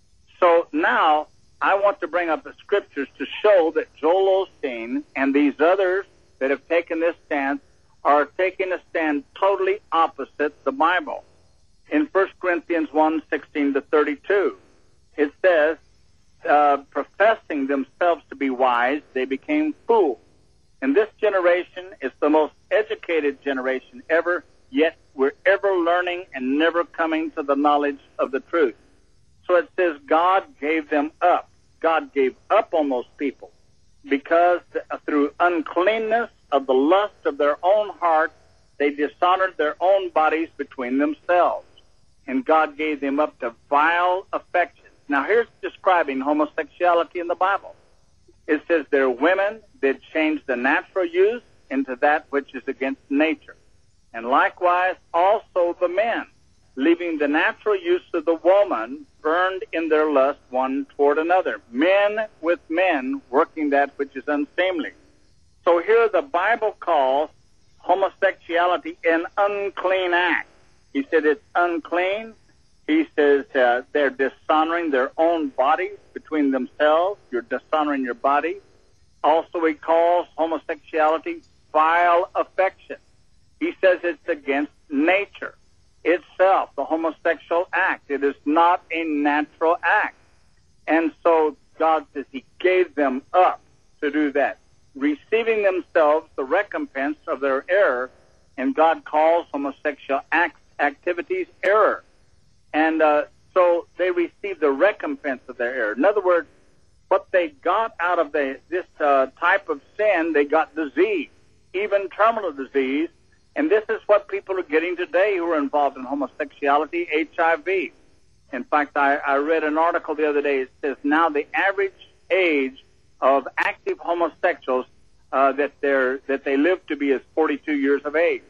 [SPEAKER 8] So now I want to bring up the scriptures to show that Joel Osteen and these others that have taken this stance are taking a stand totally opposite the Bible. In First Corinthians one, sixteen to thirty-two, it says, uh, professing themselves to be wise, they became fools. And this generation is the most educated generation ever, yet we're ever learning and never coming to the knowledge of the truth. So it says God gave them up. God gave up on those people because through uncleanness of the lust of their own heart, they dishonored their own bodies between themselves. And God gave them up to vile affections. Now here's describing homosexuality in the Bible. It says they're women that change the natural use into that which is against nature. And likewise also the men, leaving the natural use of the woman, burned in their lust one toward another. Men with men working that which is unseemly. So here the Bible calls homosexuality an unclean act. He said it's unclean. He says uh, they're dishonoring their own bodies between themselves. You're dishonoring your body. Also, he calls homosexuality vile affection. He says it's against nature itself, the homosexual act. It is not a natural act. And so God says he gave them up to do that, receiving themselves the recompense of their error, and God calls homosexual acts, activities error. And uh, so they received the recompense of their error. In other words, what they got out of the, this uh, type of sin, they got disease, even terminal disease. And this is what people are getting today who are involved in homosexuality, H I V. In fact, I, I read an article the other day. It says now the average age of active homosexuals uh, that they're that they live to be is forty-two years of age.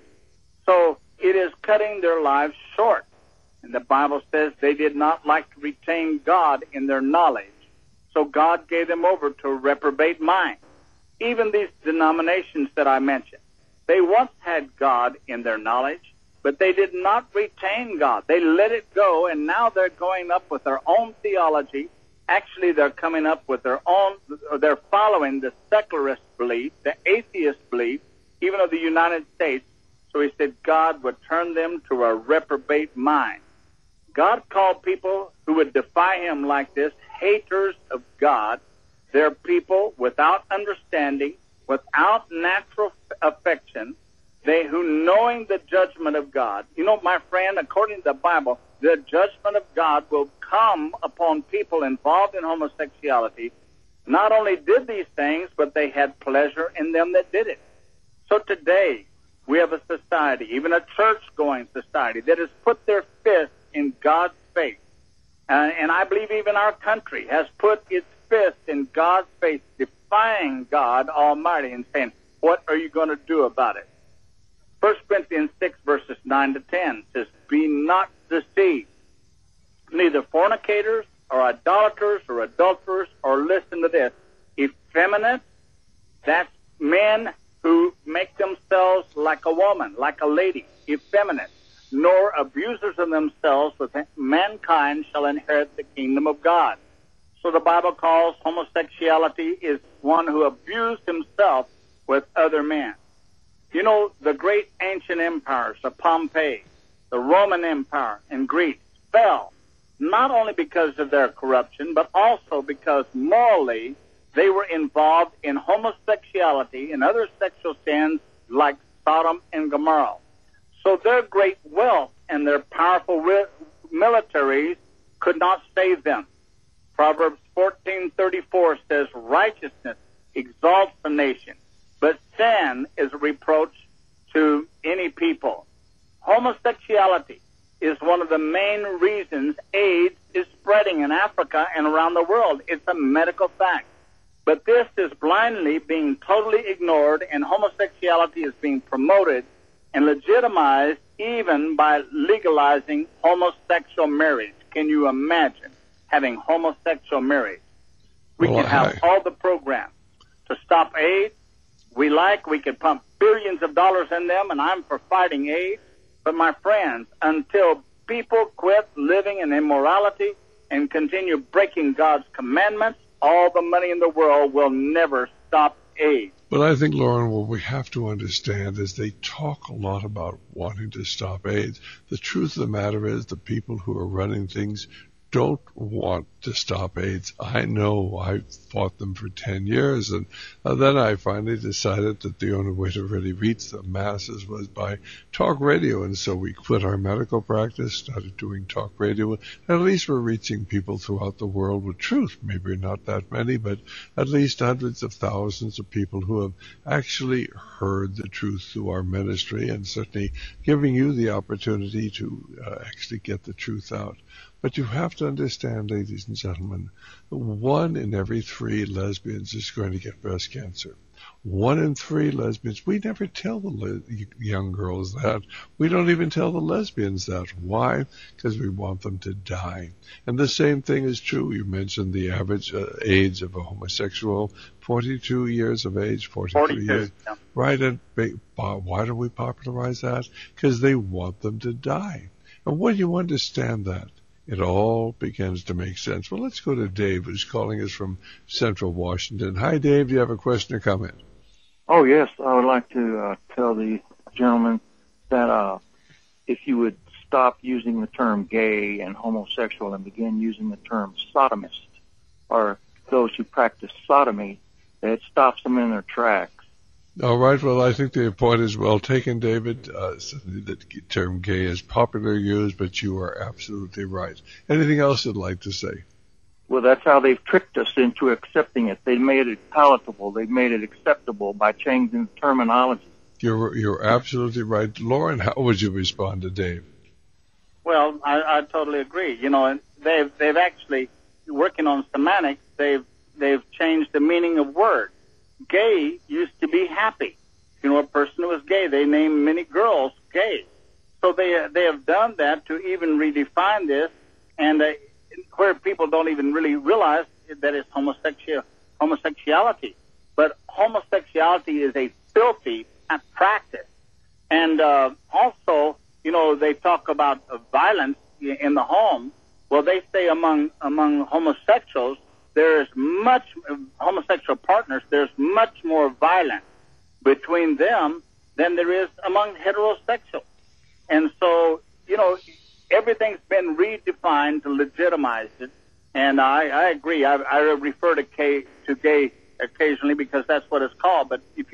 [SPEAKER 8] So it is cutting their lives short. And the Bible says they did not like to retain God in their knowledge. So God gave them over to a reprobate mind. Even these denominations that I mentioned, they once had God in their knowledge, but they did not retain God. They let it go, and now they're going up with their own theology. Actually, they're coming up with their own, or they're following the secularist belief, the atheist belief, even of the United States. So he said God would turn them to a reprobate mind. God called people who would defy him like this haters of God. They're people without understanding, without natural affection, they who knowing the judgment of God. You know, my friend, according to the Bible, the judgment of God will come upon people involved in homosexuality. Not only did these things, but they had pleasure in them that did it. So today, we have a society, even a church-going society, that has put their fist in God's face. Uh, and I believe even our country has put its fist in God's face, defying God Almighty and saying, what are you going to do about it? First Corinthians six, verses nine to ten says, be not deceived. Neither fornicators or idolaters or adulterers, or listen to this, effeminate, that's men who make themselves like a woman, like a lady, effeminate, nor abusers of themselves with mankind shall inherit the kingdom of God. So the Bible calls homosexuality is one who abused himself with other men. You know, the great ancient empires of Pompeii, the Roman Empire in Greece, fell not only because of their corruption, but also because morally they were involved in homosexuality and other sexual sins like Sodom and Gomorrah. So their great wealth and their powerful re- militaries could not save them. Proverbs fourteen thirty-four says, righteousness exalts a nation, but sin is a reproach to any people. Homosexuality is one of the main reasons AIDS is spreading in Africa and around the world. It's a medical fact. But this is blindly being totally ignored, and homosexuality is being promoted and legitimized even by legalizing homosexual marriage. Can you imagine having homosexual marriage? We
[SPEAKER 3] well,
[SPEAKER 8] can have
[SPEAKER 3] I...
[SPEAKER 8] all the programs to stop AIDS. We like, we could pump billions of dollars in them, and I'm for fighting AIDS. But my friends, until people quit living in immorality and continue breaking God's commandments, all the money in the world will never stop AIDS.
[SPEAKER 3] But I think, Lauren, what we have to understand is they talk a lot about wanting to stop AIDS. The truth of the matter is the people who are running things don't want to stop AIDS. I know I fought them for ten years, and uh, then I finally decided that the only way to really reach the masses was by talk radio, and so we quit our medical practice, started doing talk radio, and at least we're reaching people throughout the world with truth. Maybe not that many, but at least hundreds of thousands of people who have actually heard the truth through our ministry, and certainly giving you the opportunity to uh, actually get the truth out. But you have to understand, ladies and gentlemen, one in every three lesbians is going to get breast cancer. One in three lesbians. We never tell the le- young girls that. We don't even tell the lesbians that. Why? Because we want them to die. And the same thing is true. You mentioned the average uh, age of a homosexual, forty-two years of age, forty-three
[SPEAKER 8] forty-two,
[SPEAKER 3] years.
[SPEAKER 8] Yeah.
[SPEAKER 3] Right. And why do we popularize that? Because they want them to die. And when you understand that, it all begins to make sense. Well, let's go to Dave, who's calling us from Central Washington. Hi, Dave. Do you have a question or comment?
[SPEAKER 17] Oh, yes. I would like to uh, tell the gentleman that uh, if you would stop using the term gay and homosexual and begin using the term sodomist, or those who practice sodomy, it stops them in their tracks.
[SPEAKER 3] All right. Well, I think the point is well taken, David. Uh, the term gay is popularly used, but you are absolutely right. Anything else you'd like to say?
[SPEAKER 17] Well, that's how they've tricked us into accepting it. They made it palatable. They've made it acceptable by changing the terminology.
[SPEAKER 3] You're you're absolutely right. Lauren, how would you respond to Dave?
[SPEAKER 8] Well, I, I totally agree. You know, and they've they've actually working on semantics. They've they've changed the meaning of words. Gay used to be happy. You know, a person who was gay, they named many girls gay. So they they have done that to even redefine this, and uh, where people don't even really realize that it's homosexual homosexuality. But homosexuality is a filthy practice. And uh, also, you know, they talk about uh, violence in the home. Well, they say among among homosexuals, there is much, homosexual partners, there's much more violence between them than there is among heterosexuals. And so, you know, everything's been redefined to legitimize it. And I, I agree. I, I refer to, gay, to gay occasionally because that's what it's called. But if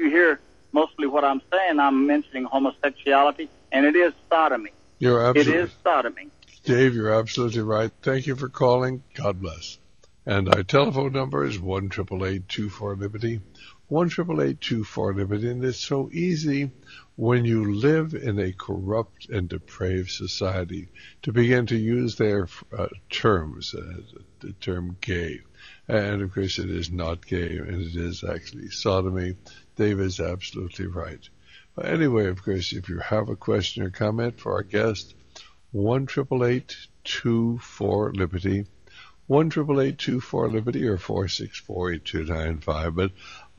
[SPEAKER 8] what I'm saying, I'm mentioning homosexuality, and it is sodomy.
[SPEAKER 3] You're absolutely,
[SPEAKER 8] it is sodomy.
[SPEAKER 3] Dave, you're absolutely right. Thank you for calling. God bless. And our telephone number is one eight eight eight, two four, Liberty. one eight eight eight, two four, Liberty. And it's so easy when you live in a corrupt and depraved society to begin to use their uh, terms, uh, the term gay. And of course it is not gay, and it is actually sodomy. Dave is absolutely right. But anyway, of course, if you have a question or comment for our guest, one eight eight eight, two four, Liberty. one eight eight eight, two four, Liberty or four six four, eight two nine five. But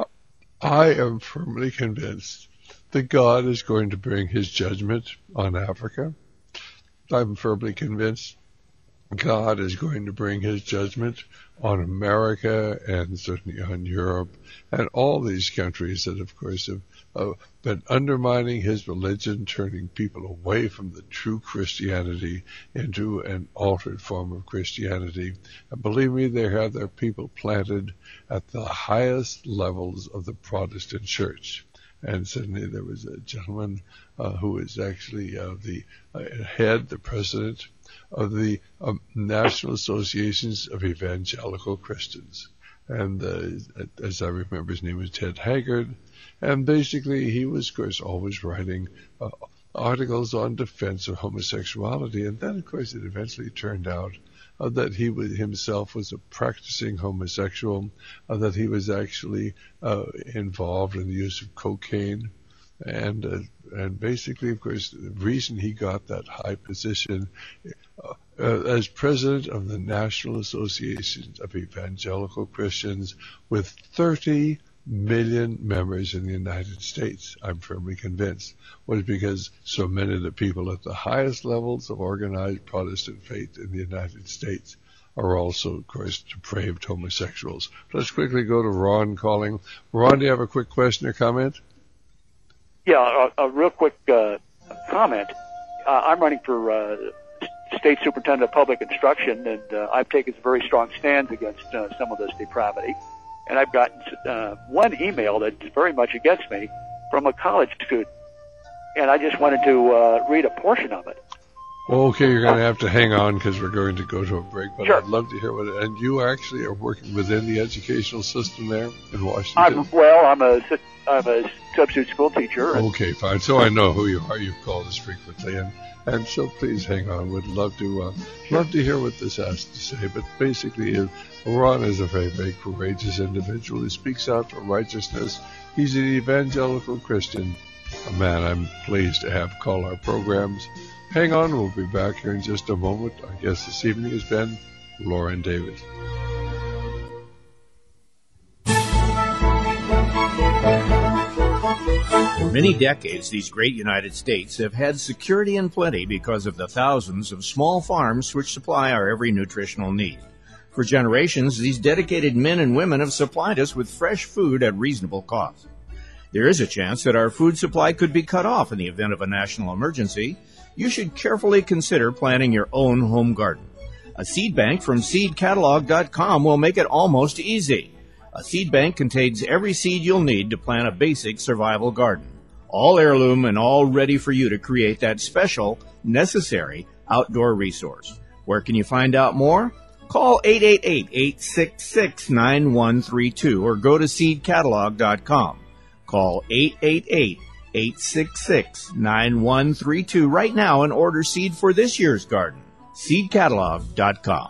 [SPEAKER 3] I am firmly convinced that God is going to bring his judgment on Africa. I'm firmly convinced God is going to bring his judgment on America and certainly on Europe and all these countries that, of course, have uh, been undermining his religion, turning people away from the true Christianity into an altered form of Christianity. And believe me, they have their people planted at the highest levels of the Protestant church. And suddenly there was a gentleman uh, who was actually uh, the uh, head, the president of the um, National Associations of Evangelical Christians. And uh, as I remember, his name was Ted Haggard. And basically he was, of course, always writing uh, articles on defense of homosexuality. And then, of course, it eventually turned out uh, that he was, himself was a practicing homosexual, uh, that he was actually uh, involved in the use of cocaine. And uh, and basically, of course, the reason he got that high position uh, uh, as president of the National Association of Evangelical Christians with thirty million members in the United States, I'm firmly convinced, was because so many of the people at the highest levels of organized Protestant faith in the United States are also, of course, depraved homosexuals. Let's quickly go to Ron calling. Ron, do you have a quick question or comment?
[SPEAKER 18] Yeah, a, a real quick uh, comment. Uh, I'm running for uh, State Superintendent of Public Instruction, and uh, I've taken some very strong stands against uh, some of this depravity. And I've gotten uh, one email that's very much against me from a college student, and I just wanted to uh, read a portion of it.
[SPEAKER 3] Well, okay, you're going to have to hang on because we're going to go to a break, but
[SPEAKER 18] sure.
[SPEAKER 3] I'd love to hear what it, and you actually are working within the educational system there in Washington?
[SPEAKER 18] I'm, well, I'm a, I'm a substitute school teacher.
[SPEAKER 3] Okay, fine. So I know who you are. You've called us frequently, and, and so please hang on. We'd love to, uh, love to hear what this has to say, but basically, uh, Ron is a very, very courageous individual who speaks out for righteousness. He's an evangelical Christian, a man I'm pleased to have call our programs. Hang on, we'll be back here in just a moment. Our guest this evening has been Lauren David.
[SPEAKER 15] For many decades, these great United States have had security and plenty because of the thousands of small farms which supply our every nutritional need. For generations, these dedicated men and women have supplied us with fresh food at reasonable cost. There is a chance that our food supply could be cut off in the event of a national emergency. You should carefully consider planting your own home garden. A seed bank from seed catalog dot com will make it almost easy. A seed bank contains every seed you'll need to plant a basic survival garden, all heirloom and all ready for you to create that special, necessary outdoor resource. Where can you find out more? Call eight eight eight, eight six six, nine one three two or go to seed catalog dot com. Call eight eight eight, eight six six, nine one three two right now and order seed for this year's garden. seed catalog dot com.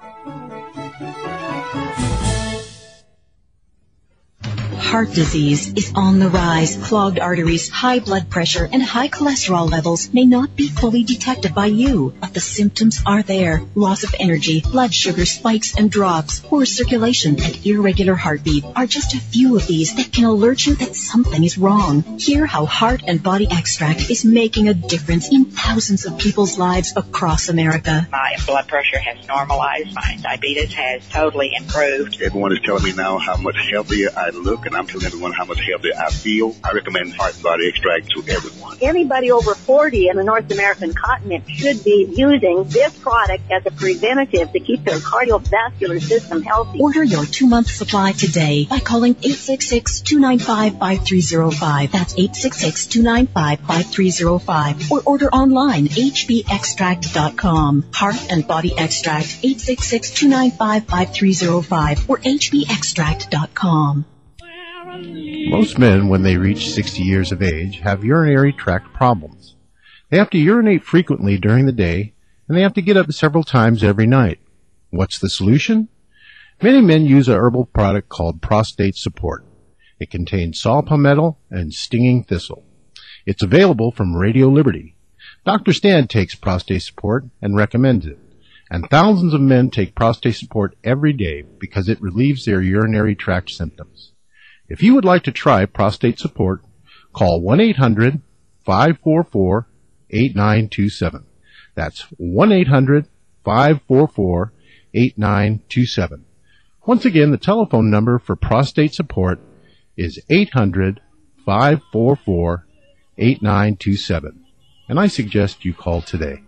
[SPEAKER 9] Heart disease is on the rise. Clogged arteries, high blood pressure, and high cholesterol levels may not be fully detected by you, but the symptoms are there. Loss of energy, blood sugar spikes and drops, poor circulation, and irregular heartbeat are just a few of these that can alert you that something is wrong. Hear how Heart and Body Extract is making a difference in thousands of people's lives across America.
[SPEAKER 10] My blood pressure has normalized. My diabetes has totally improved.
[SPEAKER 11] Everyone is telling me now how much healthier I look. and I'm telling everyone how much healthier I feel. I recommend Heart and Body Extract to everyone.
[SPEAKER 12] Anybody over forty in the North American continent should be using this product as a preventative to keep their cardiovascular system healthy.
[SPEAKER 9] Order your two-month supply today by calling eight six six, two nine five, five three zero five. That's eight six six, two nine five, five three zero five. Or order online, h b extract dot com. Heart and Body Extract, eight six six, two nine five, five three zero five or h b extract dot com.
[SPEAKER 19] Most men, when they reach sixty years of age, have urinary tract problems. They have to urinate frequently during the day, and they have to get up several times every night. What's the solution? Many men use a herbal product called Prostate Support. It contains saw palmetto and stinging thistle. It's available from Radio Liberty. Doctor Stan takes Prostate Support and recommends it. And thousands of men take Prostate Support every day because it relieves their urinary tract symptoms. If you would like to try Prostate Support, call one eight hundred, five four four, eight nine two seven. That's one eight hundred, five four four, eight nine two seven. Once again, the telephone number for Prostate Support is eight hundred, five four four, eight nine two seven. And I suggest you call today.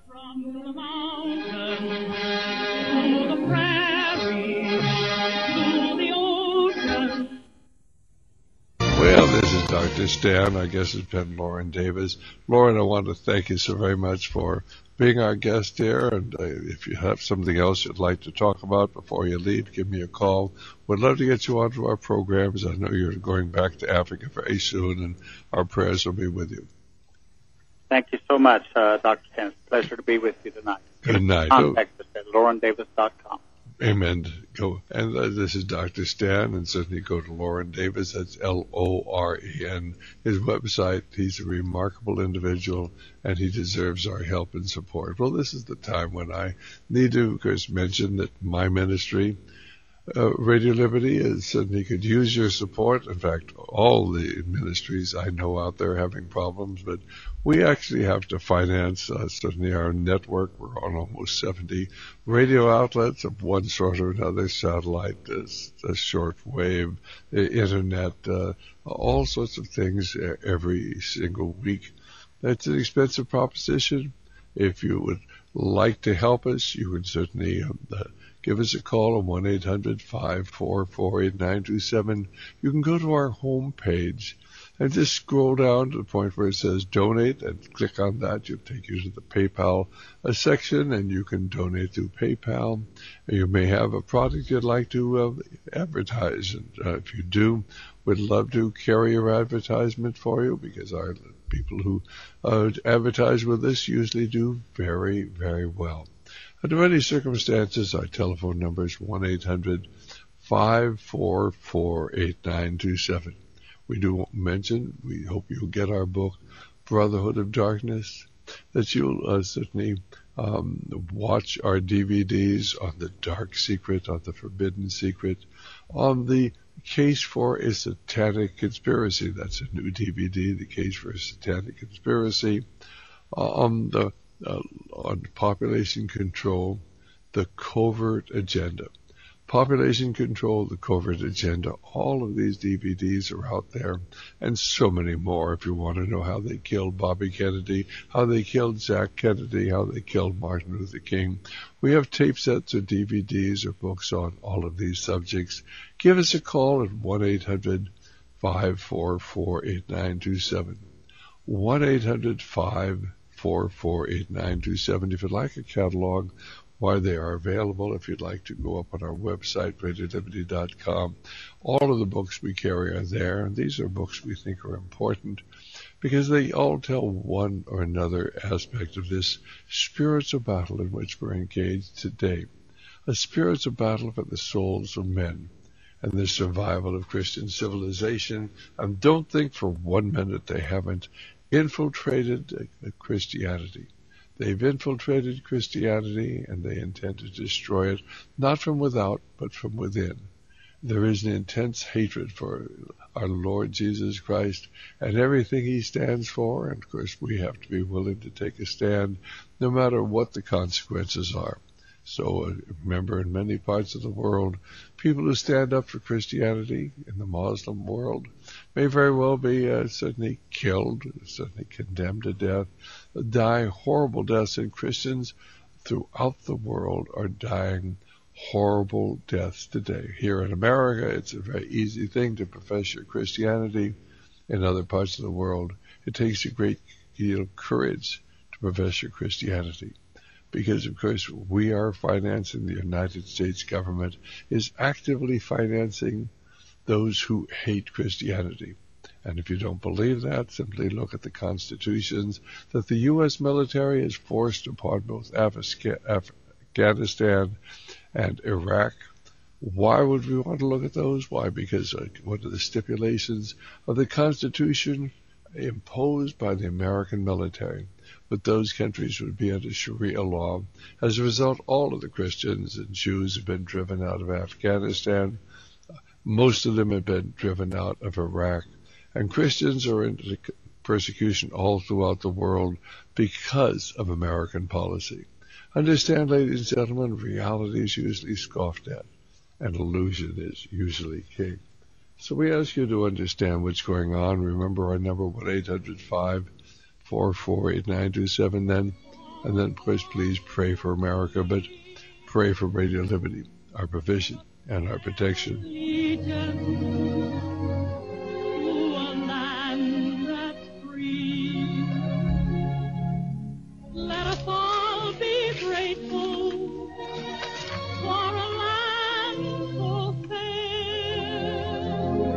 [SPEAKER 3] Well, this is Doctor Stan. I guess it's been Lauren Davis. Lauren, I want to thank you so very much for being our guest here. And uh, if you have something else you'd like to talk about before you leave, give me a call. We'd love to get you onto our programs. I know you're going back to Africa very soon, and our prayers will be with you.
[SPEAKER 8] Thank you so much, uh, Doctor Stan. It's a pleasure to be with you tonight.
[SPEAKER 3] Good night.
[SPEAKER 8] Contact us at lauren davis dot com.
[SPEAKER 3] Amen. Go. And uh, this is Doctor Stan, and certainly go to Lauren Davis. That's L O R E N. His website. He's a remarkable individual, and he deserves our help and support. Well, this is the time when I need to, of course, mention that my ministry, uh, Radio Liberty, is certainly could use your support. In fact, all the ministries I know out there having problems, but we actually have to finance uh, certainly our network. We're on almost seventy radio outlets of one sort or another, satellite, uh, uh, short wave, uh, internet, uh, all sorts of things uh, every single week. That's an expensive proposition. If you would like to help us, you would certainly um, uh, give us a call on one eight hundred, five four four, eight nine two seven. You can go to our home page and just scroll down to the point where it says donate and click on that. It'll take you to the PayPal uh, section, and you can donate through PayPal. You may have a product you'd like to uh, advertise, and uh, if you do, we'd love to carry your advertisement for you, because our people who uh, advertise with us usually do very, very well. Under any circumstances, our telephone number is one eight hundred, five four four, eight nine two seven. We do mention, we hope you'll get our book, Brotherhood of Darkness, that you'll uh, certainly um, watch our D V Ds on the Dark Secret, on the Forbidden Secret, on the Case for a Satanic Conspiracy. That's a new D V D, The Case for a Satanic Conspiracy, uh, on the uh, on population control, the Covert Agenda. Population Control, the Covert Agenda, all of these D V Ds are out there, and so many more if you want to know how they killed Bobby Kennedy, how they killed Zach Kennedy, how they killed Martin Luther King. We have tape sets or D V Ds or books on all of these subjects. Give us a call at one eight hundred, five four four, eight nine two seven. one eight hundred, five four four, eight nine two seven. If you'd like a catalog, why they are available, if you'd like to go up on our website, radio liberty dot com. All of the books we carry are there, and these are books we think are important because they all tell one or another aspect of this spiritual battle in which we're engaged today. A spiritual battle for the souls of men and the survival of Christian civilization. And don't think for one minute they haven't infiltrated Christianity. They've infiltrated Christianity, and they intend to destroy it, not from without, but from within. There is an intense hatred for our Lord Jesus Christ and everything he stands for, and of course we have to be willing to take a stand no matter what the consequences are. So uh, remember, in many parts of the world, people who stand up for Christianity in the Muslim world may very well be uh, certainly killed, certainly condemned to death, die horrible deaths, and Christians throughout the world are dying horrible deaths today. Here in America, it's a very easy thing to profess your Christianity. In other parts of the world, it takes a great deal of courage to profess your Christianity. Because, of course, we are financing, the United States government is actively financing those who hate Christianity. And if you don't believe that, simply look at the constitutions that the U S military has forced upon both Afghanistan and Iraq. Why would we want to look at those? Why? Because uh, one of the stipulations of the Constitution imposed by the American military, but those countries would be under Sharia law. As a result, all of the Christians and Jews have been driven out of Afghanistan. Most of them have been driven out of Iraq. And Christians are into persecution all throughout the world because of American policy. Understand, ladies and gentlemen, reality is usually scoffed at, and illusion is usually king. So we ask you to understand what's going on. Remember our number, one eight hundred five four four eight nine two seven then. And then, of course, please pray for America, but pray for Radio Liberty, our provision and our protection.
[SPEAKER 20] Let us all be grateful for a land so fair.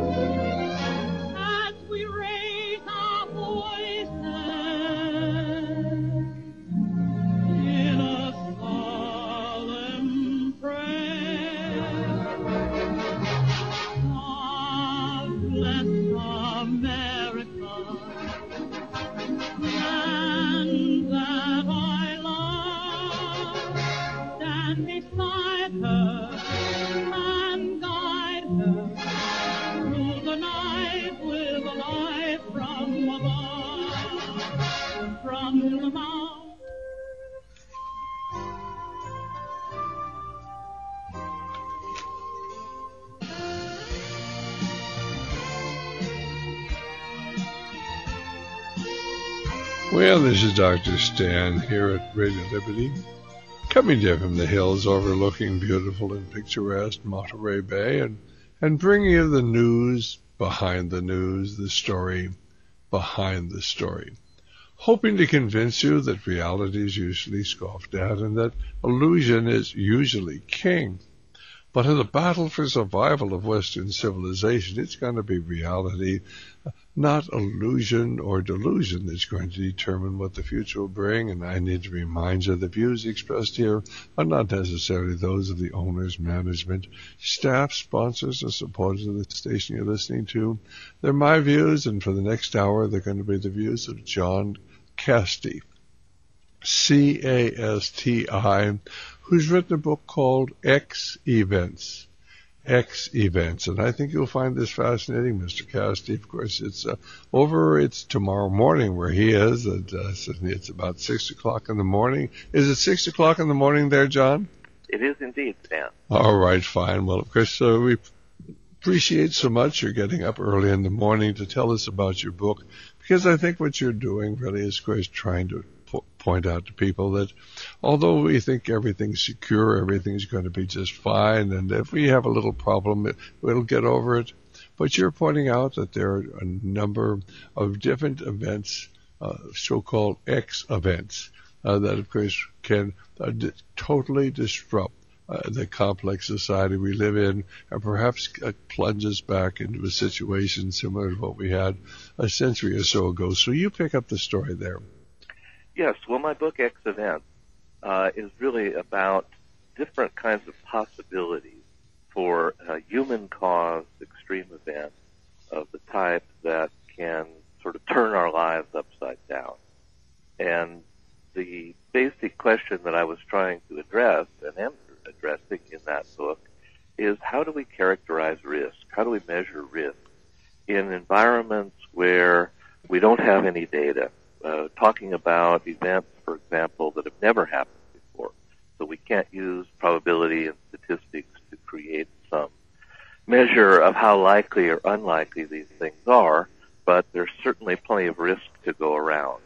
[SPEAKER 20] As we raise our voices in a solemn prayer, God bless America, land that I love. Stand beside her and guide her through the night with a light from above, from the mouth.
[SPEAKER 3] Well, this is Doctor Stan here at Radio Liberty, coming to you from the hills overlooking beautiful and picturesque Monterey Bay, and, and bringing you the news behind the news, the story behind the story, hoping to convince you that reality is usually scoffed at and that illusion is usually king. But in the battle for survival of Western civilization, it's going to be reality, not illusion or delusion, that's going to determine what the future will bring. And I need to remind you, the views expressed here are not necessarily those of the owners, management, staff, sponsors, or supporters of the station you're listening to. They're my views, and for the next hour, they're going to be the views of John Casti, C A S T I, who's written a book called X Events. X Events. And I think you'll find this fascinating, Mister Casti. Of course, it's uh, over, it's tomorrow morning where he is, and uh, it's about six o'clock in the morning. Is it six o'clock in the morning there, John?
[SPEAKER 21] It is indeed, Stan.
[SPEAKER 3] All right, fine. Well, of course, uh, we appreciate so much you're getting up early in the morning to tell us about your book, because I think what you're doing really is, of course, trying to point out to people that although we think everything's secure, everything's going to be just fine, and if we have a little problem, it, we'll get over it. But you're pointing out that there are a number of different events, uh, so-called X events, uh, that of course can uh, d- totally disrupt uh, the complex society we live in, and perhaps uh, plunge us back into a situation similar to what we had a century or so ago. So you pick up the story there.
[SPEAKER 21] Yes, well, my book, X Events, uh, is really about different kinds of possibilities for uh, human-caused extreme events of the type that can sort of turn our lives upside down. And the basic question that I was trying to address, and am addressing in that book, is how do we characterize risk? How do we measure risk in environments where we don't have any data? Uh, talking about events, for example, that have never happened before, So we can't use probability and statistics to create some measure of how likely or unlikely these things are, but there's certainly plenty of risk to go around.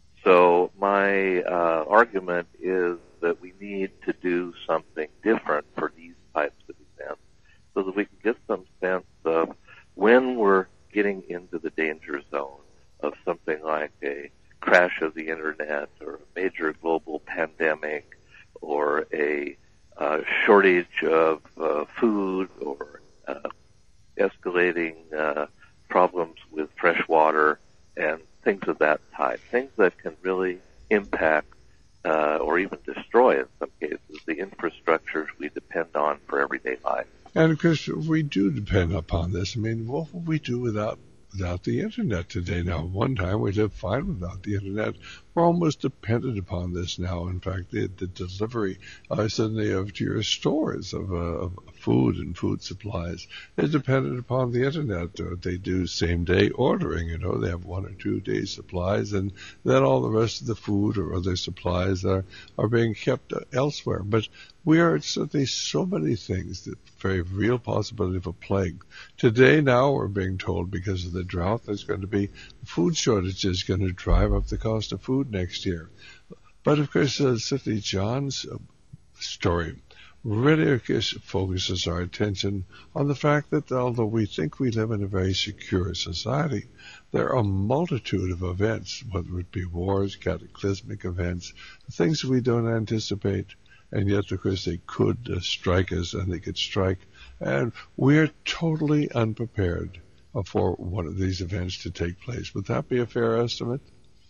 [SPEAKER 21] So my uh, argument is that we need to do something different for these types of events so that we can get some sense of when we're getting into the danger zone of something like a crash of the internet or a major global pandemic or a uh, shortage of uh, food or uh, escalating uh, problems with fresh water and things of that type, things that can really impact uh, or even destroy, in some cases, the infrastructures we depend on for everyday life.
[SPEAKER 3] And of course, we do depend upon this. I mean, what would we do without without the internet today? Now, one time we lived fine without the internet. We're almost dependent upon this now. In fact, the, the delivery uh, suddenly of to your stores of, uh, of food and food supplies is dependent upon the internet. Uh, they do same day ordering. You know, they have one or two days supplies, and then all the rest of the food or other supplies are are being kept elsewhere. But we are certainly so many things, the very real possibility of a plague. Today, now, we're being told because of the drought, there's going to be food shortages going to drive up the cost of food next year. But, of course, uh, certainly John's uh, story really focuses our attention on the fact that although we think we live in a very secure society, there are a multitude of events, whether it be wars, cataclysmic events, things we don't anticipate. And yet, of course, they could uh, strike us, and they could strike. And we're totally unprepared uh, for one of these events to take place. Would that be a fair estimate?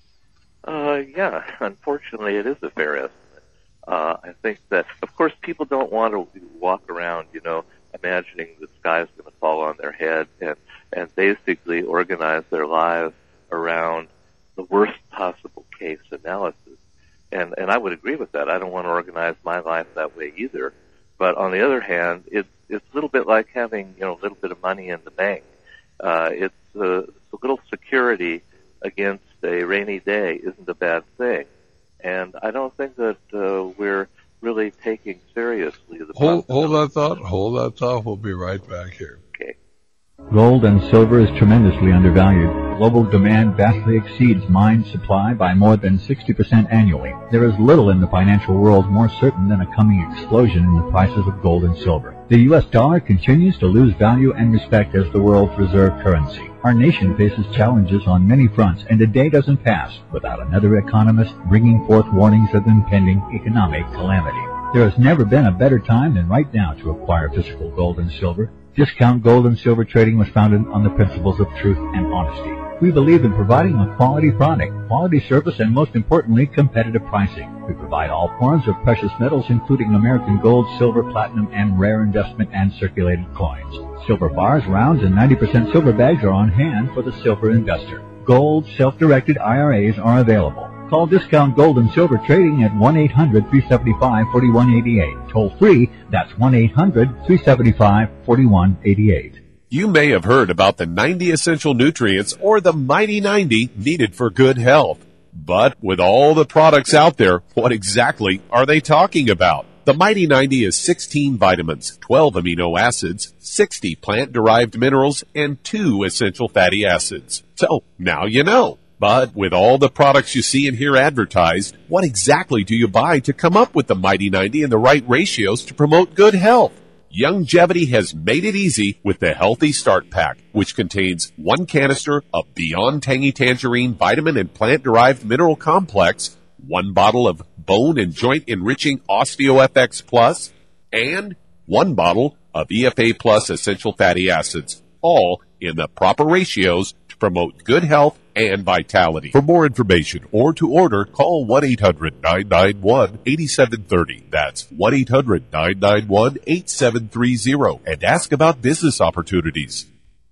[SPEAKER 21] Uh, yeah, unfortunately, it is a fair estimate. Uh, I think that, of course, people don't want to walk around, you know, imagining the sky's going to fall on their head and, and basically organize their lives around the worst possible case analysis. And, and I would agree with that. I don't want to organize my life that way either. But on the other hand, it's, it's a little bit like having, you know, a little bit of money in the bank. Uh, it's, uh, it's a little security against a rainy day isn't a bad thing. And I don't think that, uh, we're really taking seriously the
[SPEAKER 3] Hold, hold that thought. Hold that thought. We'll be right back here.
[SPEAKER 21] Okay.
[SPEAKER 4] Gold and silver is tremendously undervalued. Global demand vastly exceeds mine supply by more than sixty percent annually. There is little in the financial world more certain than a coming explosion in the prices of gold and silver. The U S dollar continues to lose value and respect as the world's reserve currency. Our nation faces challenges on many fronts, and a day doesn't pass without another economist bringing forth warnings of impending economic calamity. There has never been a better time than right now to acquire physical gold and silver. Discount Gold and Silver Trading was founded on the principles of truth and honesty. We believe in providing a quality product, quality service, and most importantly, competitive pricing. We provide all forms of precious metals, including American gold, silver, platinum, and rare investment and circulated coins. Silver bars, rounds, and ninety percent silver bags are on hand for the silver investor. Gold self-directed I R As are available. Call Discount Gold and Silver Trading at one eight hundred, three seven five, four one eight eight. Toll free, that's one eight hundred, three seven five, four one eight eight.
[SPEAKER 5] You may have heard about the ninety essential nutrients or the Mighty ninety needed for good health. But with all the products out there, what exactly are they talking about? The Mighty ninety is sixteen vitamins, twelve amino acids, sixty plant-derived minerals, and two essential fatty acids. So, now you know. But with all the products you see and hear advertised, what exactly do you buy to come up with the Mighty ninety and the right ratios to promote good health? Youngevity has made it easy with the Healthy Start Pack, which contains one canister of Beyond Tangy Tangerine Vitamin and Plant-Derived Mineral Complex, one bottle of Bone and Joint Enriching OsteoFX Plus, and one bottle of E F A Plus Essential Fatty Acids, all in the proper ratios to promote good health and vitality. For more information or to order, call one eight hundred, nine nine one, eight seven three zero. That's one eight hundred, nine nine one, eight seven three zero and ask about business opportunities.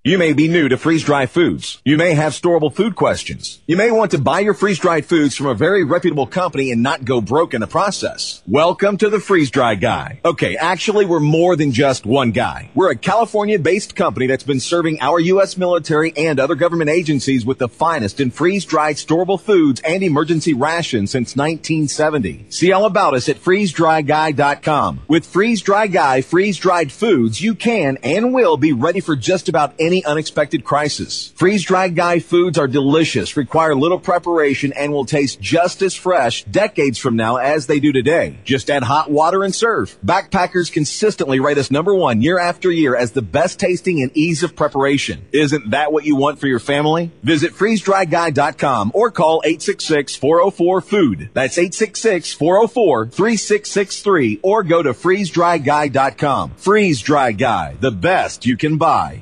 [SPEAKER 6] You may be new to freeze-dried foods. You may have storable food questions. You may want to buy your freeze-dried foods from a very reputable company and not go broke in the process. Welcome to the Freeze-Dry Guy. Okay, actually, we're more than just one guy. We're a California-based company that's been serving our U S military and other government agencies with the finest in freeze-dried storable foods and emergency rations since nineteen seventy. See all about us at freeze dry guy dot com. With Freeze-Dry Guy freeze-dried foods, you can and will be ready for just about any unexpected crisis. Freeze-Dry Guy foods are delicious, require little preparation, and will taste just as fresh decades from now as they do today. Just add hot water and serve. Backpackers consistently rate us number one year after year as the best tasting and ease of preparation. Isn't that what you want for your family? Visit freeze dry guy dot com or call eight six six, four oh four, food. That's eight six six, four oh four, three six six three or go to freeze dry guy dot com. Freeze-Dry Guy, the best you can buy.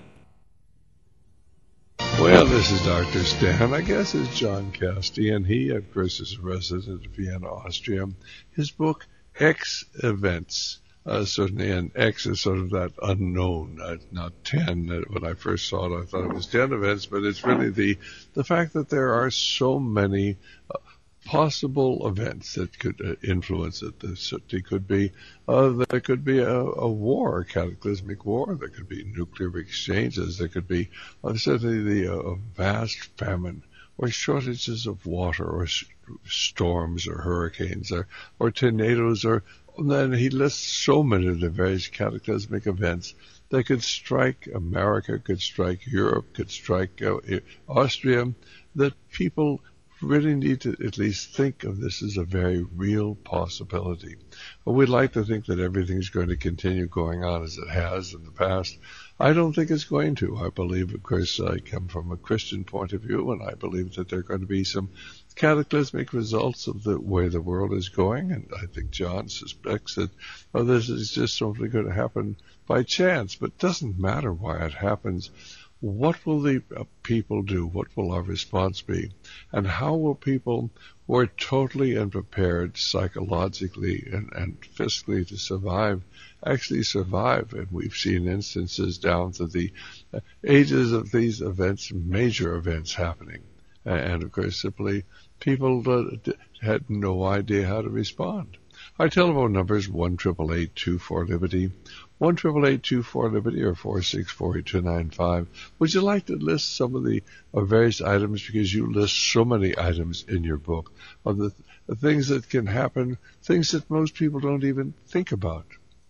[SPEAKER 3] Well, this is Doctor Stan. I guess it's John Casti, and he, of course, is a resident of Vienna, Austria. His book, X Events, uh, certainly, and X is sort of that unknown, uh, not ten. Uh, when I first saw it, I thought it was ten events, but it's really the, the fact that there are so many uh, possible events that could uh, influence it. There certainly could be, uh, there could be a, a war, a cataclysmic war. There could be nuclear exchanges. There could be uh, certainly the uh, vast famine, or shortages of water, or s- storms, or hurricanes, or, or tornadoes, or and then he lists so many of the various cataclysmic events that could strike America, could strike Europe, could strike uh, Austria, that people really need to at least think of this as a very real possibility. Well, we'd like to think that everything's going to continue going on as it has in the past. I don't think it's going to. I believe, of course, I come from a Christian point of view, and I believe that there are going to be some cataclysmic results of the way the world is going, and I think John suspects that oh, this is just simply going to happen by chance, but it doesn't matter why it happens. What will the uh, people do? What will our response be? And how will people who are totally unprepared psychologically and, and physically to survive actually survive? And we've seen instances down to the uh, ages of these events, major events happening. Uh, and, of course, simply people uh, d- had no idea how to respond. Our telephone number is one eight eight eight, two four, liberty, one eight eight eight, two four, liberty, or four six four, eight two nine five. Would you like to list some of the uh, various items, because you list so many items in your book, of the, the things that can happen, things that most people don't even think about?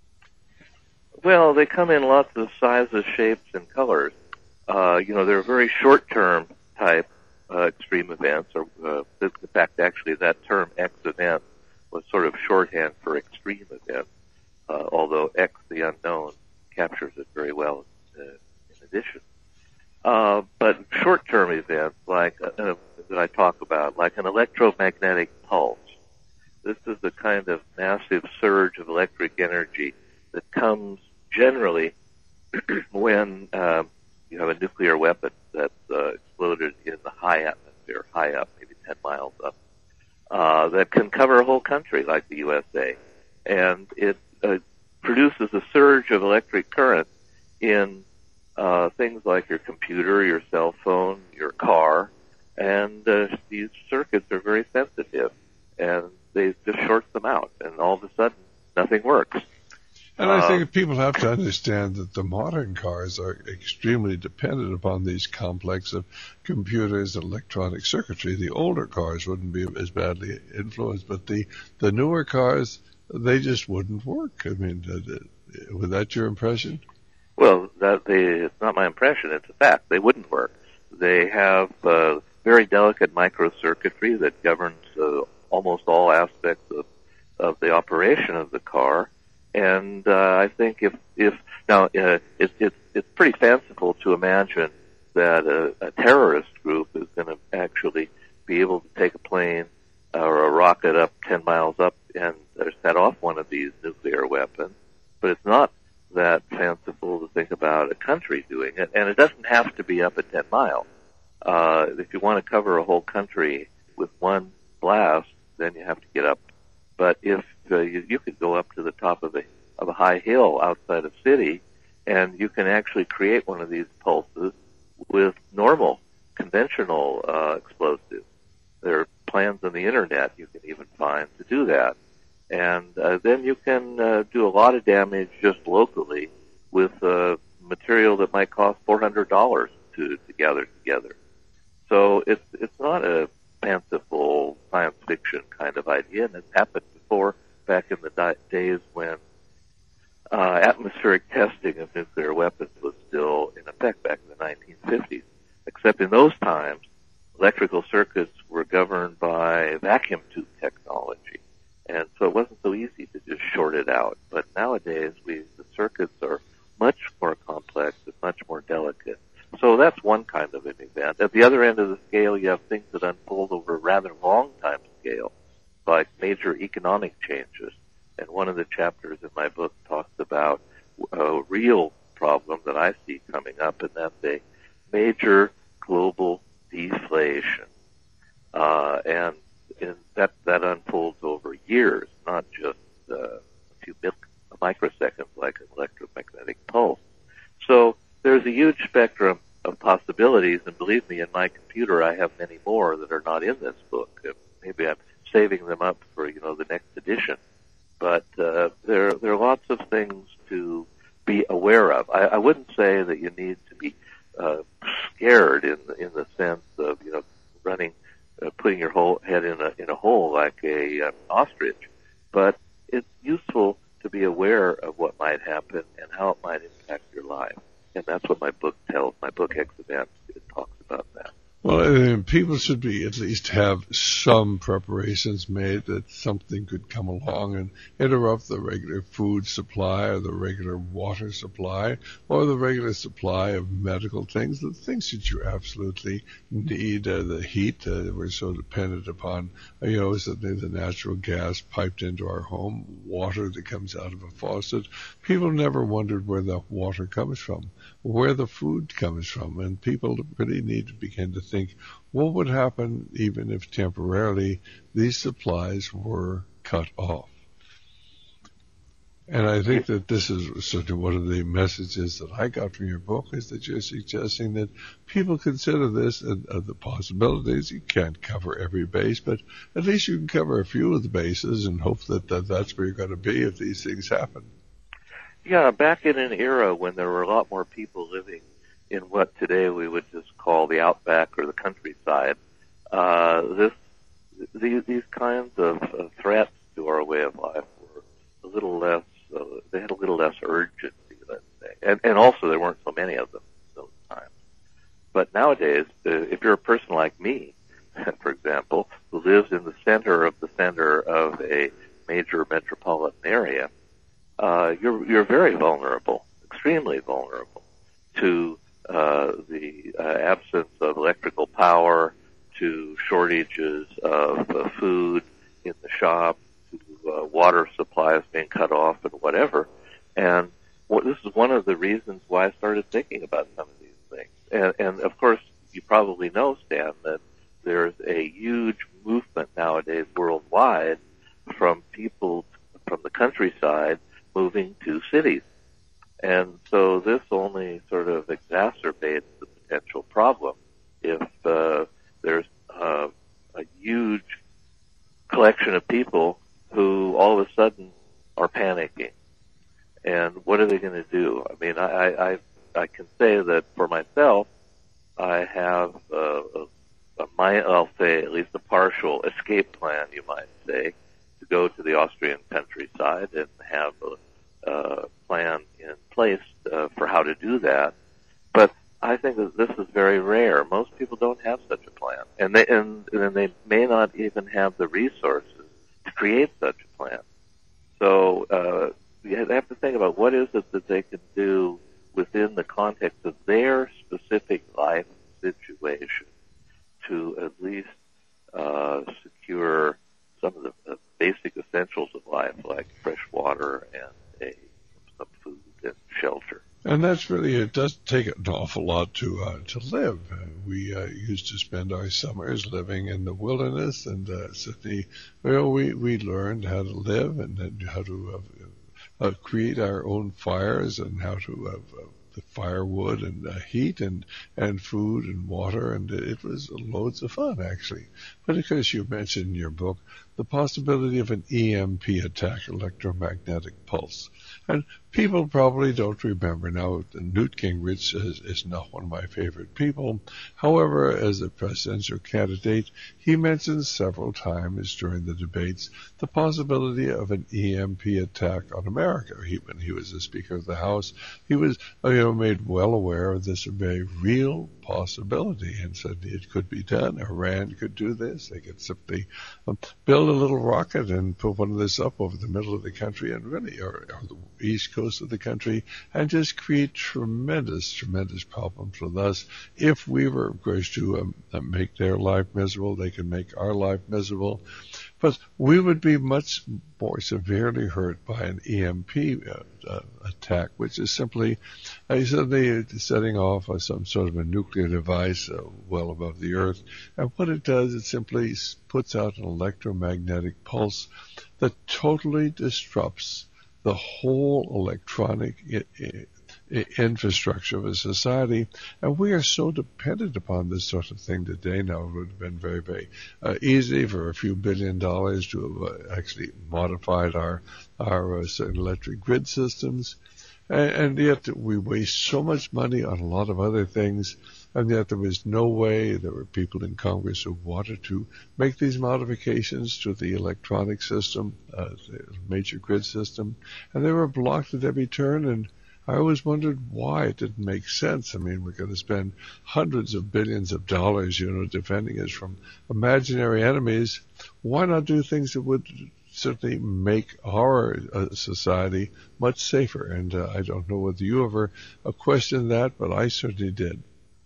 [SPEAKER 21] Well, they come in lots of sizes, shapes, and colors. Uh, you know, they're very short-term type uh, extreme events, or uh, in fact, actually, that term X event was sort of shorthand for extreme event, uh, although X, the unknown, captures it very well uh, in addition. Uh, but short-term events like uh, that I talk about, like an electromagnetic pulse. This is the kind of massive surge of electric energy that comes generally when uh, you have a nuclear weapon that's uh, exploded in the high atmosphere, high up, maybe ten miles up. Uh, that can cover a whole country like the U S A. And it uh, produces a surge of electric current in uh, things like your computer, your cell phone, your car, and uh, these circuits are very sensitive, and they just short them out, and all of a sudden, nothing works.
[SPEAKER 3] And I think people have to understand that the modern cars are extremely dependent upon these complex of computers and electronic circuitry. The older cars wouldn't be as badly influenced, but the, the newer cars, they just wouldn't work. I mean, uh, was that your impression?
[SPEAKER 21] Well, that they, it's not my impression. It's a fact. They wouldn't work. They have uh, very delicate microcircuitry that governs uh, almost all aspects of, of the operation of the car. And uh, I think if if now uh, it's it's it's pretty fanciful to imagine that a, a terrorist group is going to actually be able to take a plane or a rocket up ten miles up and uh, set off one of these nuclear weapons. But it's not that fanciful to think about a country doing it, and it doesn't have to be up at ten miles. Uh, if you want to cover a whole country with one blast, then you have to get up. But if uh, you, you could go up to the top of a of a high hill outside a city, and you can actually create one of these pulses with normal, conventional uh, explosives. There are plans on the internet you can even find to do that. And uh, then you can uh, do a lot of damage just locally with uh, material that might cost four hundred dollars to, to gather together. So it's it's not a fanciful science fiction kind of idea, and it's happened before back in the di- days when uh, atmospheric testing of nuclear weapons was still in effect back in the nineteen fifties. Except in those times, electrical circuits were governed by vacuum tube technology. And so it wasn't so easy to just short it out. But nowadays, we the circuits are much more complex and much more delicate. So that's one kind of an event. At the other end of the scale, you have things that unfold over a rather long time scale, like major economic changes. And one of the chapters in my book talks about a real problem that I see coming up, and that's a major global deflation. Uh, and And that, that unfolds over years, not just uh, a few microseconds like an electromagnetic pulse. So there's a huge spectrum of possibilities, and believe me, in my computer I have many more that are not in this book. Maybe I'm saving them up for, you know, the next edition. But uh, there, there are lots of things to be aware of. I, I wouldn't say that you need to be uh, scared in, in the sense of, you know, running Uh, putting your whole head in a in a hole like a uh, ostrich, but it's useful to be aware of what might happen and how it might impact your life, and that's what my book tells. My book X Events, it talks about that.
[SPEAKER 3] Well, uh, people should be at least have some preparations made that something could come along and interrupt the regular food supply or the regular water supply or the regular supply of medical things, the things that you absolutely need, uh, the heat uh, that we're so dependent upon, uh, you know, certainly the natural gas piped into our home, water that comes out of a faucet. People never wondered where the water comes from, where the food comes from, and people really need to begin to think, what would happen even if temporarily these supplies were cut off? And I think that this is sort of one of the messages that I got from your book, is that you're suggesting that people consider this and uh, the possibilities. You can't cover every base, but at least you can cover a few of the bases and hope that, that that's where you're going to be if these things happen.
[SPEAKER 21] Yeah, back in an era when there were a lot more people living in what today we would just call the outback or the countryside, uh, this these, these kinds of, of threats to our way of life were a little less. Uh, they had a little less urgency, let's say, and, and also there weren't so many of them at those times. But nowadays, uh, if you're a person like me, for example, who lives in the center of the center of a major metropolitan area, uh, you're you're very vulnerable, extremely vulnerable to uh, the uh, absence of electrical power, to shortages of uh, food in the shop, to uh, water supplies being cut off and whatever. And what, this is one of the reasons why I started thinking about some of these things. And, and of course, you probably know, Stan, that there's a huge movement nowadays worldwide from people from the countryside moving to cities. And so this only sort of exacerbates the potential problem if uh, there's uh, a huge collection of people who all of a sudden are panicking. And what are they going to do? I mean, I, I, I can say that for myself, I have uh, a, a, my, I'll say at least a partial escape plan, you might say, to go to the Austrian countryside and have a uh, plan in place uh, for how to do that. But I think that this is very rare. Most people don't have such a plan, and they and, and they may not even have the resources to create such a plan. So uh, you have to think about what is it that they can do within the context of their specific life situation to at least uh, secure some of the uh, basic essentials of life, like fresh water and a, some food and shelter.
[SPEAKER 3] And that's really, it does take an awful lot to uh, to live. Uh, we uh, used to spend our summers living in the wilderness, and uh, certainly, well, we, we learned how to live and, and how to uh, uh, create our own fires and how to uh, the firewood and uh, heat and, and food and water, and it was loads of fun, actually. But of course, you mentioned in your book the possibility of an E M P attack, electromagnetic pulse. And people probably don't remember. Now, Newt Gingrich is, is not one of my favorite people. However, as a presidential candidate, he mentioned several times during the debates the possibility of an E M P attack on America. He, when he was the Speaker of the House, he was you know, made well aware of this very real possibility and said it could be done. Iran could do this. They could simply um, build a little rocket and put one of this up over the middle of the country and really, or, or the east coast of the country, and just create tremendous, tremendous problems with us. If we were, of course, to um, make their life miserable, they can make our life miserable. But we would be much more severely hurt by an E M P uh, uh, attack, which is simply uh, suddenly setting off uh, some sort of a nuclear device uh, well above the Earth. And what it does, it simply puts out an electromagnetic pulse that totally disrupts the whole electronic I- I- infrastructure of a society, and we are so dependent upon this sort of thing today. Now, it would have been very, very uh, easy for a few billion dollars to have uh, actually modified our our uh, electric grid systems, and, and yet we waste so much money on a lot of other things, and yet there was no way. There were people in Congress who wanted to make these modifications to the electronic system, uh, the major grid system, and they were blocked at every turn. And I always wondered why it didn't make sense. I mean, we're going to spend hundreds of billions of dollars, you know, defending us from imaginary enemies. Why not do things that would certainly make our uh, society much safer? And uh, I don't know whether you ever uh, questioned that, but I certainly did.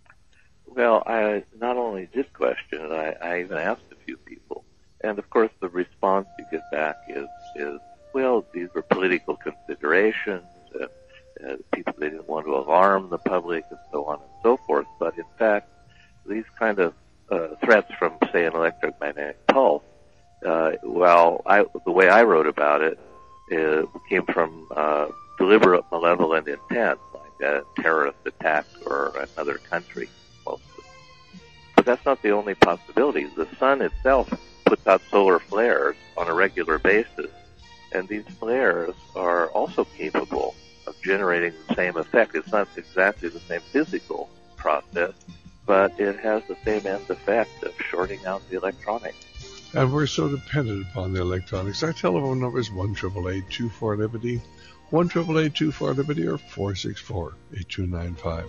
[SPEAKER 21] Well, I not only did question it, I, I even asked a few people. And, of course, the response you get back is, is well, these were political considerations. Uh, Uh, people, they didn't want to alarm the public and so on and so forth. But in fact, these kind of uh, threats from, say, an electromagnetic pulse, uh, well, I, the way I wrote about it, it came from uh, deliberate malevolent intent, like a terrorist attack or another country, mostly. But that's not the only possibility. The sun itself puts out solar flares on a regular basis, and these flares are also capable of generating the same effect. It's not exactly the same physical process, but it has the same end effect of shorting out the electronics.
[SPEAKER 3] And we're so dependent upon the electronics. Our telephone number is one eight eight eight, two four, Liberty, one eight eight eight, two four, Liberty, or four six four, eight two nine five.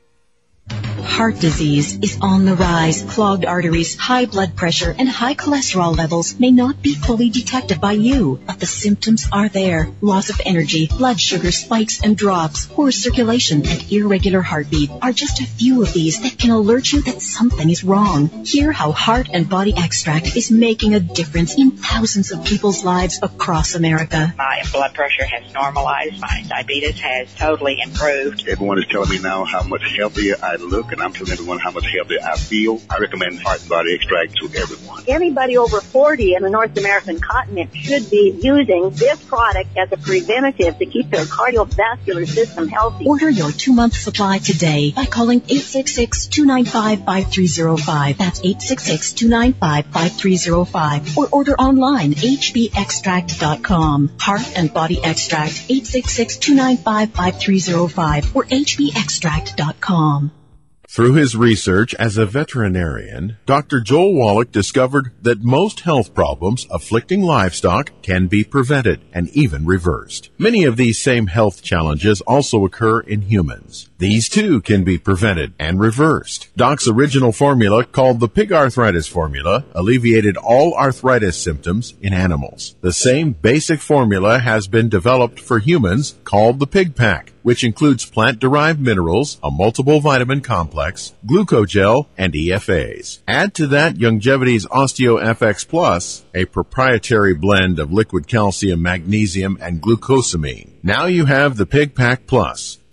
[SPEAKER 9] Heart disease is on the rise. Clogged arteries, high blood pressure, and high cholesterol levels may not be fully detected by you, but the symptoms are there. Loss of energy, blood sugar spikes and drops, poor circulation, and irregular heartbeat are just a few of these that can alert you that something is wrong. Hear how Heart and Body Extract is making a difference in thousands of people's lives across America.
[SPEAKER 10] My blood pressure has normalized. My diabetes has totally improved.
[SPEAKER 11] Everyone is telling me now how much healthier I look, and I'm telling everyone how much healthier I feel. I recommend Heart and Body Extract to everyone.
[SPEAKER 12] Anybody over forty in the North American continent should be using this product as a preventative to keep their cardiovascular system healthy.
[SPEAKER 9] Order your two-month supply today by calling eight six six, two nine five, five three zero five. That's eight six six, two nine five, five three zero five. Or order online, h b extract dot com. Heart and Body Extract, eight six six, two nine five, five three zero five or h b extract dot com.
[SPEAKER 5] Through his research as a veterinarian, Doctor Joel Wallach discovered that most health problems afflicting livestock can be prevented and even reversed. Many of these same health challenges also occur in humans. These too can be prevented and reversed. Doc's original formula, called the Pig Arthritis Formula, alleviated all arthritis symptoms in animals. The same basic formula has been developed for humans, called the Pig Pack, which includes plant-derived minerals, a multiple vitamin complex, glucogel, and E F As. Add to that Youngevity's OsteoFX Plus, a proprietary blend of liquid calcium, magnesium, and glucosamine. Now you have the Pig Pack Plus.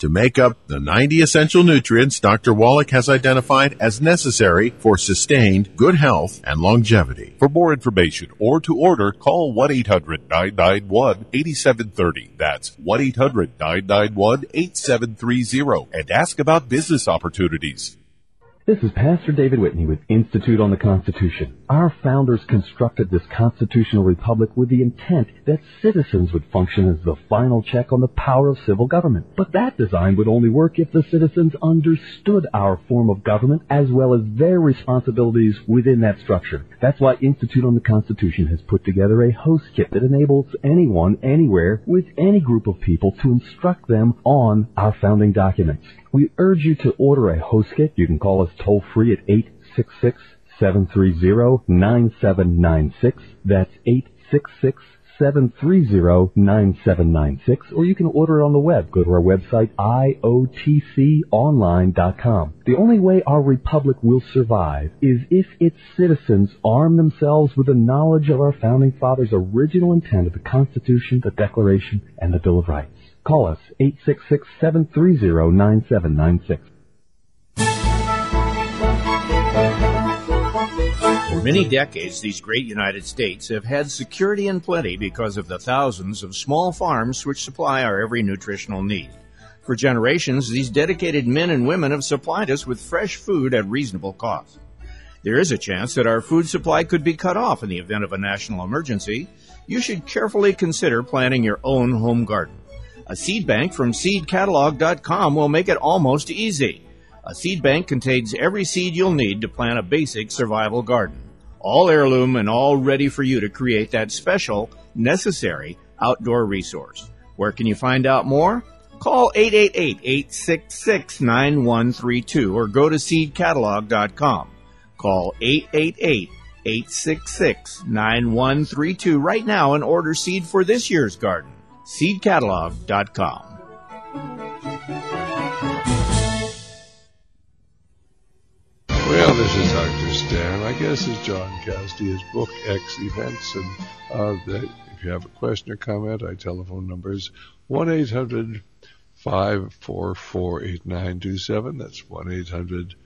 [SPEAKER 5] to make up the ninety essential nutrients Doctor Wallach has identified as necessary for sustained good health and longevity. For more information or to order, call one eight hundred nine nine one eight seven three zero. That's one eight hundred nine nine one eight seven three zero and ask about business opportunities.
[SPEAKER 14] This is Pastor David Whitney with Institute on the Constitution. Our founders constructed this constitutional republic with the intent that citizens would function as the final check on the power of civil government. But that design would only work if the citizens understood our form of government as well as their responsibilities within that structure. That's why Institute on the Constitution has put together a host kit that enables anyone, anywhere, with any group of people to instruct them on our founding documents. We urge you to order a host kit. You can call us toll-free at eight six six, seven three zero, nine seven nine six. That's eight six six, seven three zero, nine seven nine six. Or you can order it on the web. Go to our website, I O T C online dot com. The only way our republic will survive is if its citizens arm themselves with the knowledge of our founding fathers' original intent of the Constitution, the Declaration, and the Bill of Rights. Call us, eight six six, seven three zero, nine seven nine six.
[SPEAKER 15] For many decades, these great United States have had security and plenty because of the thousands of small farms which supply our every nutritional need. For generations, these dedicated men and women have supplied us with fresh food at reasonable cost. There is a chance that our food supply could be cut off in the event of a national emergency. You should carefully consider planting your own home garden. A seed bank from seed catalog dot com will make it almost easy. A seed bank contains every seed you'll need to plant a basic survival garden. All heirloom and all ready for you to create that special, necessary outdoor resource. Where can you find out more? Call eight eight eight, eight six six, nine one three two or go to seed catalog dot com. Call eight eight eight, eight six six, nine one three two right now and order seed for this year's garden. seed catalog dot com.
[SPEAKER 3] Well, this is Doctor Stan. I guess it's John Cassidy, his book X Events. And uh, the, if you have a question or comment, our telephone number is one eight hundred, five four four, eight nine two seven. That's one eight hundred,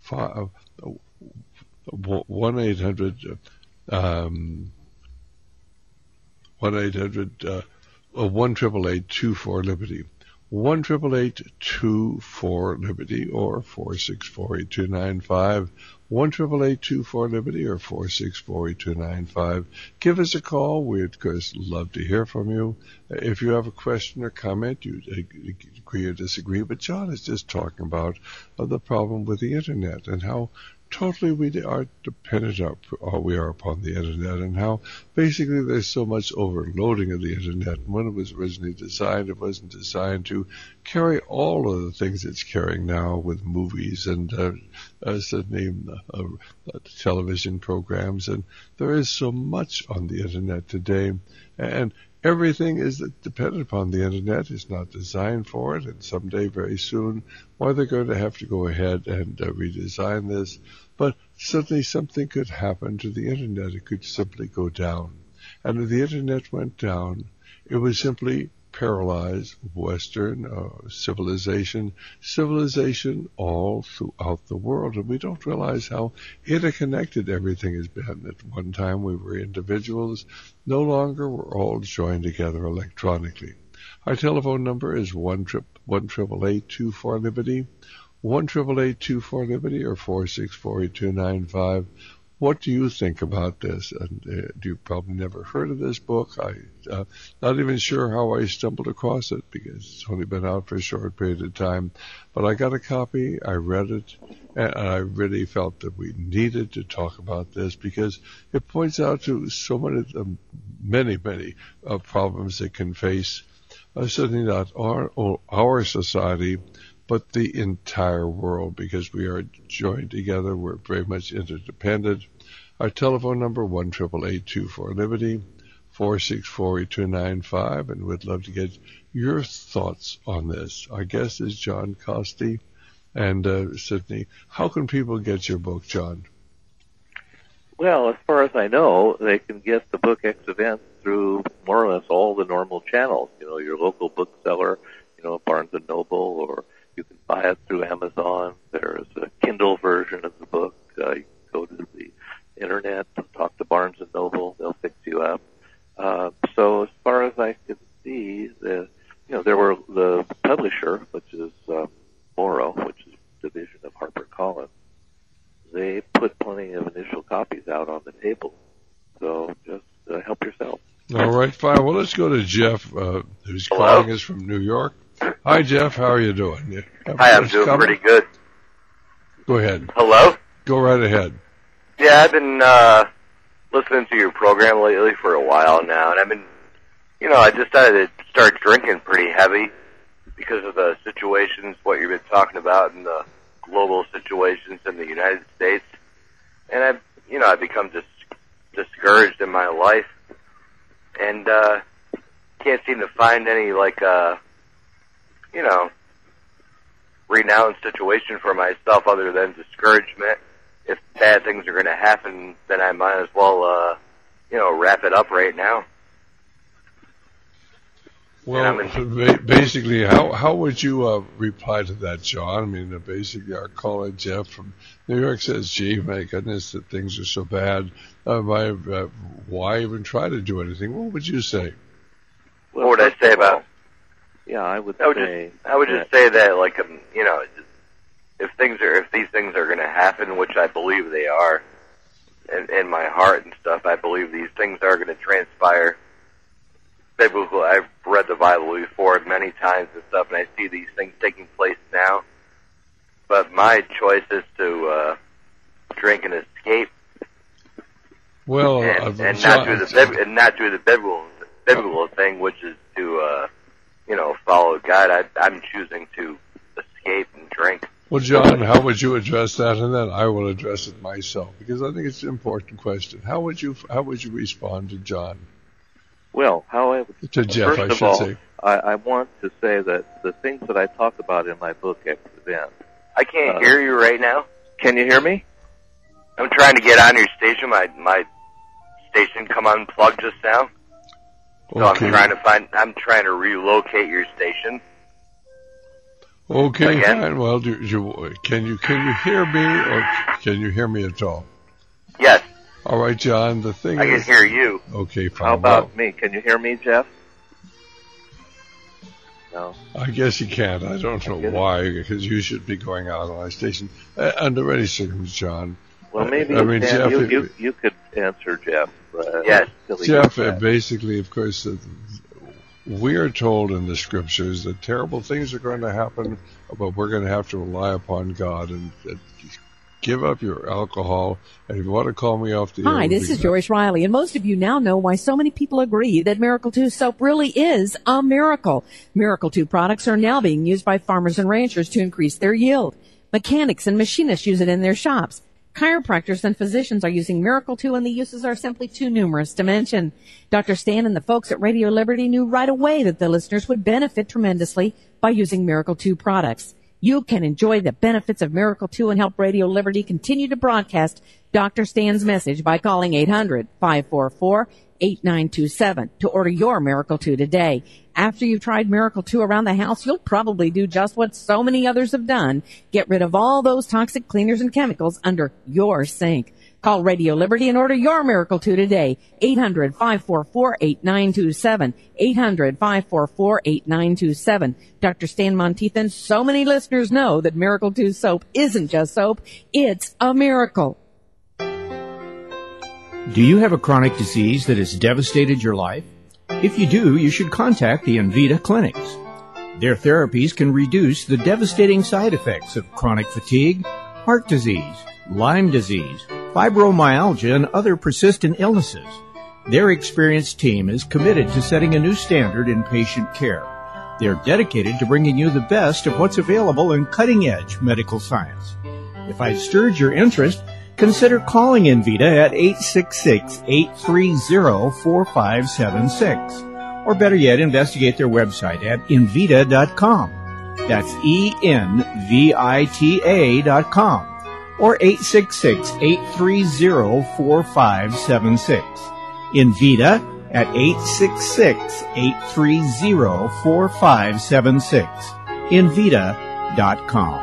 [SPEAKER 3] one eight hundred, um, one eight hundred, uh, one triple eight two four Liberty, one triple eight two four Liberty, or four six four eight two nine five, one triple eight two four Liberty, or four six four eight two nine five. Give us a call. We'd of course love to hear from you. If you have a question or comment, you agree or disagree. But John is just talking about uh, the problem with the internet and how totally we are dependent up, uh, we are upon the internet, and how basically there's so much overloading of the internet. And when it was originally designed, it wasn't designed to carry all of the things it's carrying now with movies and uh, uh, certainly uh, uh, television programs. And there is so much on the internet today, and everything is dependent upon the internet. It's not designed for it, and someday, very soon, why they're going to have to go ahead and uh, redesign this. But suddenly something could happen to the internet. It could simply go down. And if the internet went down, it would simply paralyze Western uh, civilization, civilization all throughout the world. And we don't realize how interconnected everything has been. At one time we were individuals. No longer we're all joined together electronically. Our telephone number is one triple eight two four Liberty, one triple eight two four Liberty, or four six four eight two nine five. What do you think about this? And uh, you've probably never heard of this book. I'm uh, not even sure how I stumbled across it because it's only been out for a short period of time. But I got a copy, I read it, and I really felt that we needed to talk about this because it points out to so many, um, many, many uh, problems that can face uh, certainly not our, our society, but the entire world, because we are joined together. We're very much interdependent. Our telephone number, one eight eight eight, two four Liberty, four six four eight two nine five, and we'd love to get your thoughts on this. Our guest is John Cassidy, and uh, Sydney. How can people get your book, John?
[SPEAKER 21] Well, as far as I know, they can get the book X Events through more or less all the normal channels. You know, your local bookseller, you know, Barnes and Noble, or you can buy it through Amazon. There's a Kindle version of the book. Uh, you can go to the internet, talk to Barnes and Noble. They'll fix you up. Uh, so as far as I could see, the, you know, there were the publisher, which is uh, Morrow, which is a division of HarperCollins. They put plenty of initial copies out on the table. So just uh, help yourself.
[SPEAKER 3] All right, fine. Well, let's go to Jeff, uh, who's
[SPEAKER 1] Hello?
[SPEAKER 3] calling us from New York. Hi, Jeff. How are you doing? You
[SPEAKER 1] Hi, I'm doing
[SPEAKER 3] coming?
[SPEAKER 1] pretty good.
[SPEAKER 3] Go ahead.
[SPEAKER 1] Hello?
[SPEAKER 3] Go right ahead.
[SPEAKER 1] Yeah, I've been uh, listening to your program lately for a while now, and I've been, you know, I decided to start drinking pretty heavy because of the situations, what you've been talking about, and the global situations in the United States. And I've, you know, I've become dis- discouraged in my life, and uh, can't seem to find any, like, uh, you know, renowned situation for myself other than discouragement. If bad things are going to happen, then I might as well, uh, you know, wrap it up right now.
[SPEAKER 3] Well, ba- basically, how how would you uh, reply to that, John? I mean, uh, basically, our caller Jeff from New York says, "Gee, my goodness, that things are so bad. Uh, why, uh, why even try to do anything?" What would you say?
[SPEAKER 1] What would I say about?
[SPEAKER 21] Yeah, I would
[SPEAKER 1] I would
[SPEAKER 21] say.
[SPEAKER 1] just, I would just say that, like, um, you know, if things are, if these things are going to happen, which I believe they are, in, in my heart and stuff, I believe these things are going to transpire. Biblical, I've read the Bible before many times and stuff, and I see these things taking place now. But my choice is to uh, drink and escape,
[SPEAKER 3] Well,
[SPEAKER 1] and,
[SPEAKER 3] uh,
[SPEAKER 1] and
[SPEAKER 3] John,
[SPEAKER 1] not do the bib- and not do the biblical biblical thing, which is to uh, you know, follow God. I, I'm choosing to escape and drink.
[SPEAKER 3] Well, John, how would you address that? And then I will address it myself, because I think it's an important question. How would you how would you respond to John?
[SPEAKER 21] Well, how I would,
[SPEAKER 3] To Jeff,
[SPEAKER 21] first
[SPEAKER 3] I
[SPEAKER 21] of
[SPEAKER 3] should
[SPEAKER 21] all,
[SPEAKER 3] say.
[SPEAKER 21] I, I want to say that the things that I talk about in my book, X Event.
[SPEAKER 1] I can't
[SPEAKER 21] Uh,
[SPEAKER 1] hear you right now.
[SPEAKER 21] Can you hear me?
[SPEAKER 1] I'm trying to get on your station. My my station come unplugged just now. So
[SPEAKER 3] Okay.
[SPEAKER 1] I'm trying to find. I'm trying to relocate your station.
[SPEAKER 3] Okay,
[SPEAKER 1] Again?
[SPEAKER 3] fine. Well, do, you, can you can you hear me, or can you hear me at all?
[SPEAKER 1] Yes.
[SPEAKER 3] All right, John. The thing
[SPEAKER 1] I
[SPEAKER 3] is,
[SPEAKER 1] can hear you.
[SPEAKER 3] Okay, fine.
[SPEAKER 21] How about
[SPEAKER 3] well,
[SPEAKER 21] me? Can you hear me, Jeff? No.
[SPEAKER 3] I guess you can't. I don't know why, because you should be going out on my station uh, under any circumstances, John.
[SPEAKER 21] Well, maybe
[SPEAKER 3] I mean,
[SPEAKER 21] Sam,
[SPEAKER 3] Jeff,
[SPEAKER 21] you,
[SPEAKER 3] it-
[SPEAKER 21] you you could answer Jeff. Uh,
[SPEAKER 1] Yes.
[SPEAKER 21] till he
[SPEAKER 3] Jeff,
[SPEAKER 21] gets
[SPEAKER 3] uh,
[SPEAKER 21] back.
[SPEAKER 3] basically, of course, uh, we are told in the scriptures that terrible things are going to happen, but we're going to have to rely upon God and uh, give up your alcohol. And if you want to call me off the air,
[SPEAKER 16] Hi,
[SPEAKER 3] we'll
[SPEAKER 16] this
[SPEAKER 3] be
[SPEAKER 16] is
[SPEAKER 3] glad.
[SPEAKER 16] Joyce Riley, and most of you now know why so many people agree that Miracle two soap really is a miracle. Miracle two products are now being used by farmers and ranchers to increase their yield. Mechanics and machinists use it in their shops. Chiropractors and physicians are using Miracle two, and the uses are simply too numerous to mention. Doctor Stan and the folks at Radio Liberty knew right away that the listeners would benefit tremendously by using Miracle two products. You can enjoy the benefits of Miracle two and help Radio Liberty continue to broadcast Doctor Stan's message by calling eight hundred, five four four, eight nine two seven to order your Miracle two today. After you've tried Miracle two around the house, you'll probably do just what so many others have done. Get rid of all those toxic cleaners and chemicals under your sink. Call Radio Liberty and order your Miracle two today. eight hundred, five four four, eight nine two seven. eight hundred, five four four, eight nine two seven. Doctor Stan Monteith and so many listeners know that Miracle two soap isn't just soap, it's a miracle.
[SPEAKER 15] Do you have a chronic disease that has devastated your life? If you do, you should contact the Envita Clinics. Their therapies can reduce the devastating side effects of chronic fatigue, heart disease, Lyme disease, fibromyalgia, and other persistent illnesses. Their experienced team is committed to setting a new standard in patient care. They're dedicated to bringing you the best of what's available in cutting-edge medical science. If I've stirred your interest, consider calling Envita at eight six six, eight three zero, four five seven six. Or better yet, investigate their website at Envita dot com. That's E N V I T A dot com. Or eight six six, eight three zero, four five seven six. Envita, at eight six six, eight three zero, four five seven six. Invita dot com.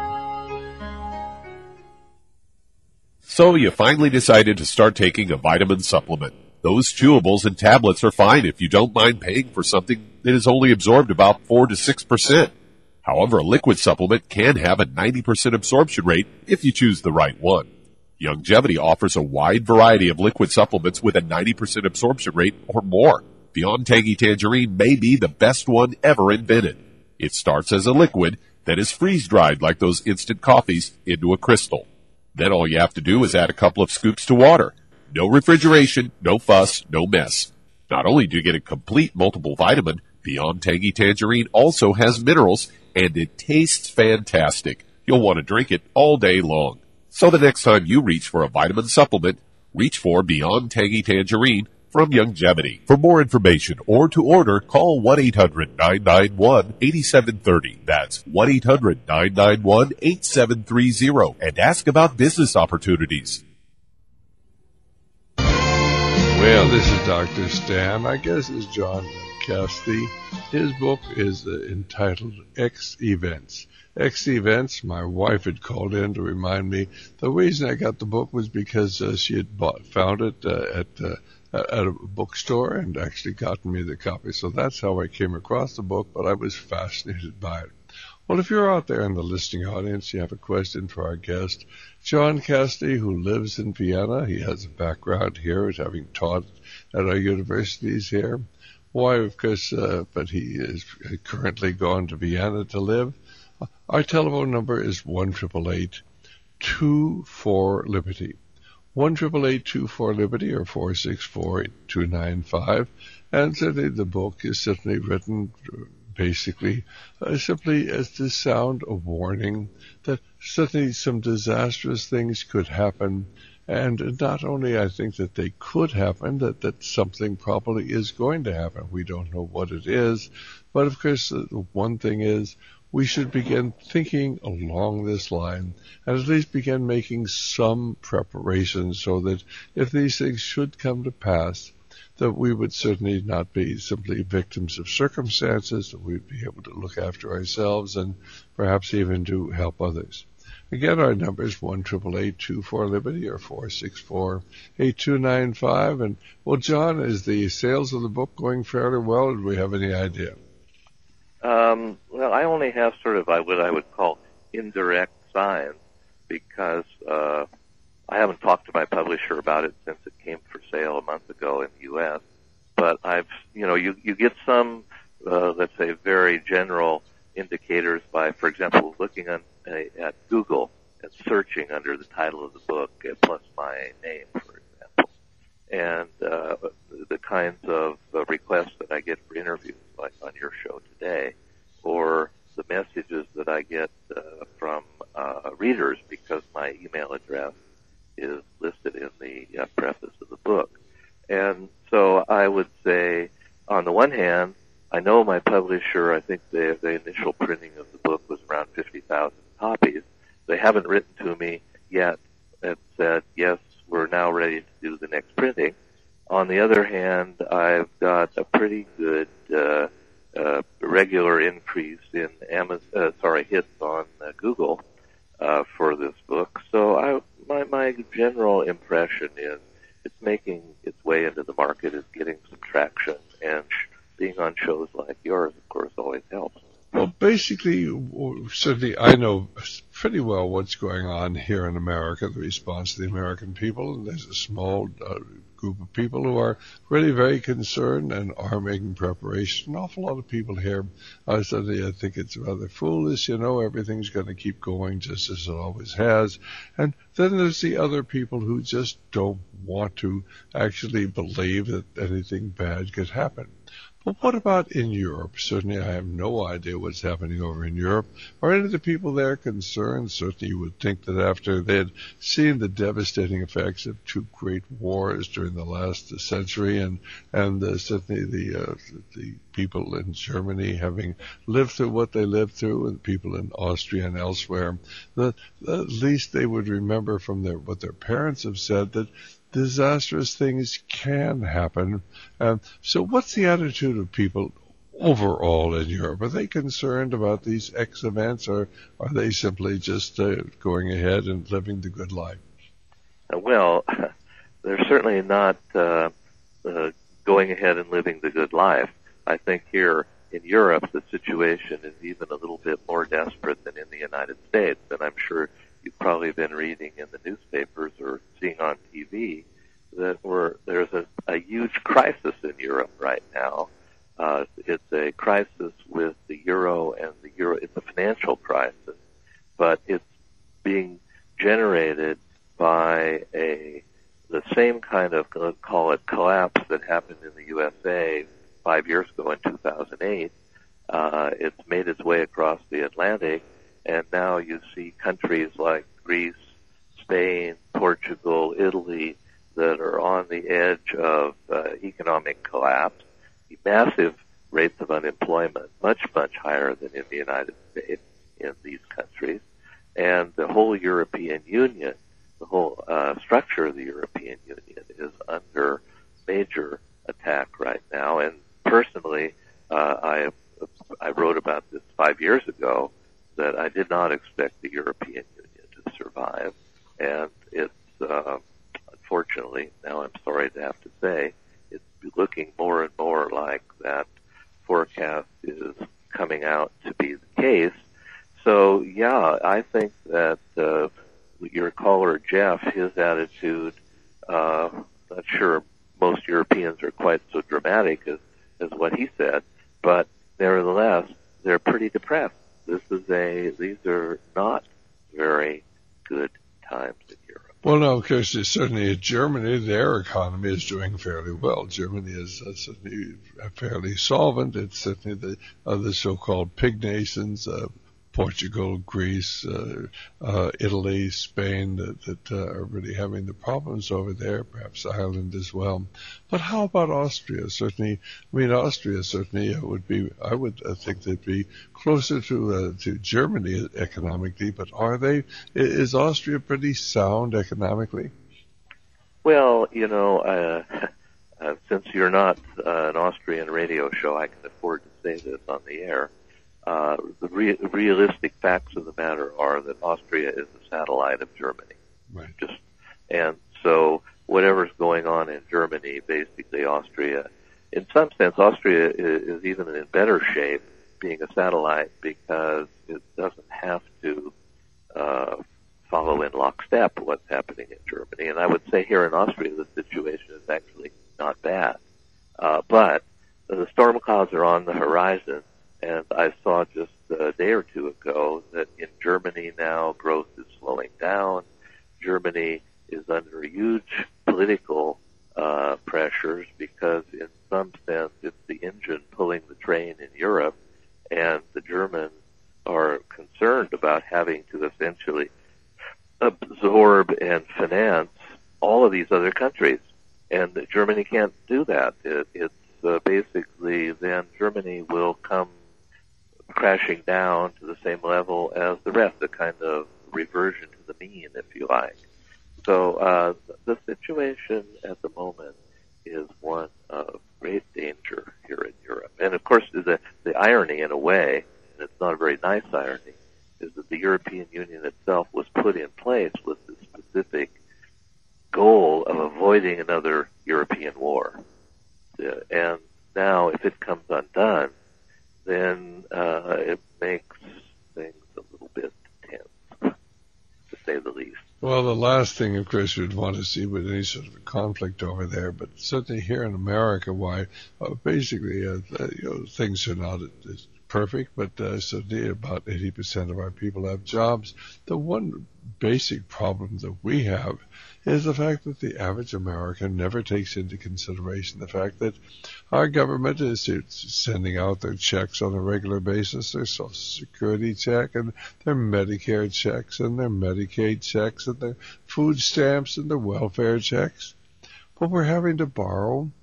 [SPEAKER 5] So you finally decided to start taking a vitamin supplement. Those chewables and tablets are fine if you don't mind paying for something that is only absorbed about four to six percent. However, a liquid supplement can have a ninety percent absorption rate if you choose the right one. Youngevity offers a wide variety of liquid supplements with a ninety percent absorption rate or more. Beyond Tangy Tangerine may be the best one ever invented. It starts as a liquid, then is freeze-dried like those instant coffees into a crystal. Then all you have to do is add a couple of scoops to water. No refrigeration, no fuss, no mess. Not only do you get a complete multiple vitamin, Beyond Tangy Tangerine also has minerals, and it tastes fantastic. You'll want to drink it all day long. So the next time you reach for a vitamin supplement, reach for Beyond Tangy Tangerine from Youngevity. For more information or to order, call one eight hundred, nine nine one, eight seven three zero. That's one eight hundred, nine nine one, eight seven three zero. And ask about business opportunities.
[SPEAKER 3] Well, this is Doctor Stan. I guess it's John Cassidy. His book is uh, entitled X Events. X Events, my wife had called in to remind me. The reason I got the book was because uh, she had bought, found it uh, at uh, at a bookstore and actually gotten me the copy. So that's how I came across the book, but I was fascinated by it. Well, if you're out there in the listening audience, you have a question for our guest, John Cassidy, who lives in Vienna. He has a background here at having taught at our universities here. Why, of course, uh, but he is currently gone to Vienna to live. Our telephone number is one eight eight eight, two four, Liberty. one eight eight eight, two four, Liberty or four six four, two nine five. And certainly the book is certainly written basically uh, simply as to sound a warning that certainly some disastrous things could happen. And not only I think that they could happen, that, that something probably is going to happen. We don't know what it is. But of course, the one thing is we should begin thinking along this line and at least begin making some preparations so that if these things should come to pass, that we would certainly not be simply victims of circumstances, that we'd be able to look after ourselves and perhaps even to help others. Again, our number is one eight eight eight, two four, Liberty or four six four, eight two nine five. And, well, John, is the sales of the book going fairly well, or do we have any idea?
[SPEAKER 21] Um, well, I only have sort of what I would call indirect signs because uh, I haven't talked to my publisher about it since it came for sale a month ago in the U S But I've, you know, you, you get some, uh, let's say, very general indicators by, for example, looking on, uh, at Google and searching under the title of the book uh, plus my name, for example, and uh, the kinds of uh, requests that I get for interviews, like on your show today, or the messages that I get uh, from uh, readers because my email address is listed in the uh, preface of the book. And so I would say, on the one hand, I know my publisher, I think the, the initial printing of the book was around fifty thousand copies. They haven't written to me yet and said, yes, we're now ready to do the next printing. On the other hand, I've got a pretty good uh, uh, regular increase in Amazon, uh, sorry, hits on uh, Google uh, for this book. So I, my, my general impression is it's making its way into the market, is getting some traction, and sh- being on shows like yours, of course, always helps.
[SPEAKER 3] Well, basically, certainly I know pretty well what's going on here in America, the response to the American people, and there's a small uh, group of people who are really very concerned and are making preparation. An awful lot of people here, uh, certainly I think it's rather foolish, you know, everything's going to keep going just as it always has. And then there's the other people who just don't want to actually believe that anything bad could happen. But what about in Europe? Certainly I have no idea what's happening over in Europe. Are any of the people there concerned? Certainly you would think that after they had seen the devastating effects of two great wars during the last century, and and uh, certainly the uh, the people in Germany having lived through what they lived through, and people in Austria and elsewhere, that at least they would remember from their what their parents have said, that disastrous things can happen. Uh, so what's the attitude of people overall in Europe? Are they concerned about these X events, or are they simply just uh, going ahead and living the good life?
[SPEAKER 21] Uh, well, they're certainly not uh, uh, going ahead and living the good life. I think here in Europe, the situation is even a little bit more desperate than in the United States, and I'm sure you've probably been reading in the newspapers or seeing on T V that we're, there's a, a huge crisis in Europe right now. Uh, it's a crisis with the euro and the euro. It's a financial crisis, but it's being generated by a the same kind of, let's call it, collapse that happened in the U S A five years ago in two thousand eight. Uh, it's made its way across the Atlantic, and now you see countries like Greece, Spain, Portugal, Italy that are on the edge of uh, economic collapse. Massive rates of unemployment, much, much higher than in the United States in these countries. And the whole European Union, the whole uh, structure of the European Union is under major attack right now. And personally, uh, I I wrote about this five years ago, that I did not expect the European Union to survive. And it's, uh, unfortunately, now I'm sorry to have to say, it's looking more and more like that forecast is coming out to be the case. So, yeah, I think that uh, your caller, Jeff, his attitude, uh, not sure most Europeans are quite so dramatic as, as what he said, but nevertheless, they're pretty depressed. This is a, these are not very good times in Europe.
[SPEAKER 3] Well, no, of course, certainly in Germany, their economy is doing fairly well. Germany is uh, certainly fairly solvent. It's certainly the, uh, the so-called pig nations, uh, Portugal, Greece, uh, uh, Italy, Spain, that, that uh, are really having the problems over there, perhaps Ireland as well. But how about Austria? Certainly, I mean, Austria certainly would be, I would uh, think they'd be closer to uh, to Germany economically, but are they? Is Austria pretty sound economically?
[SPEAKER 21] Well, you know, uh, uh, since you're not uh, an Austrian radio show, I can afford to say this on the air. Uh, the re- realistic facts of the matter are that Austria is a satellite of Germany.
[SPEAKER 3] Right.
[SPEAKER 21] Just, and so whatever's going on in Germany, basically Austria, in some sense, Austria is, is even in better shape being a satellite because it doesn't have to uh, follow in lockstep what's happening in Germany. And I would say here in Austria, the situation is actually not bad. Uh, but the storm clouds are on the horizon. And I saw just a day or two ago that in Germany now growth is slowing down. Germany is under huge political uh, pressures because in some sense it's the engine pulling the train in Europe, and the Germans are concerned about having to essentially absorb and finance all of these other countries. And Germany can't do that. It, it's uh, basically then Germany will come crashing down to the same level as the rest, a kind of reversion to the mean, if you like. So uh, the situation at the moment is one of great danger here in Europe. And of course, the, the irony in a way, and it's not a very nice irony, is that the European Union itself was put in place with the specific goal of avoiding another European war. Uh, and now, if it comes undone, then uh, it makes things a little bit tense, to say the least.
[SPEAKER 3] Well, the last thing, of course, you'd want to see with any sort of a conflict over there, but certainly here in America, why uh, basically uh, you know, things are not as perfect, but uh, certainly about eighty percent of our people have jobs. The one basic problem that we have is the fact that the average American never takes into consideration the fact that our government is sending out their checks on a regular basis, their Social Security check and their Medicare checks and their Medicaid checks and their food stamps and their welfare checks. But we're having to borrow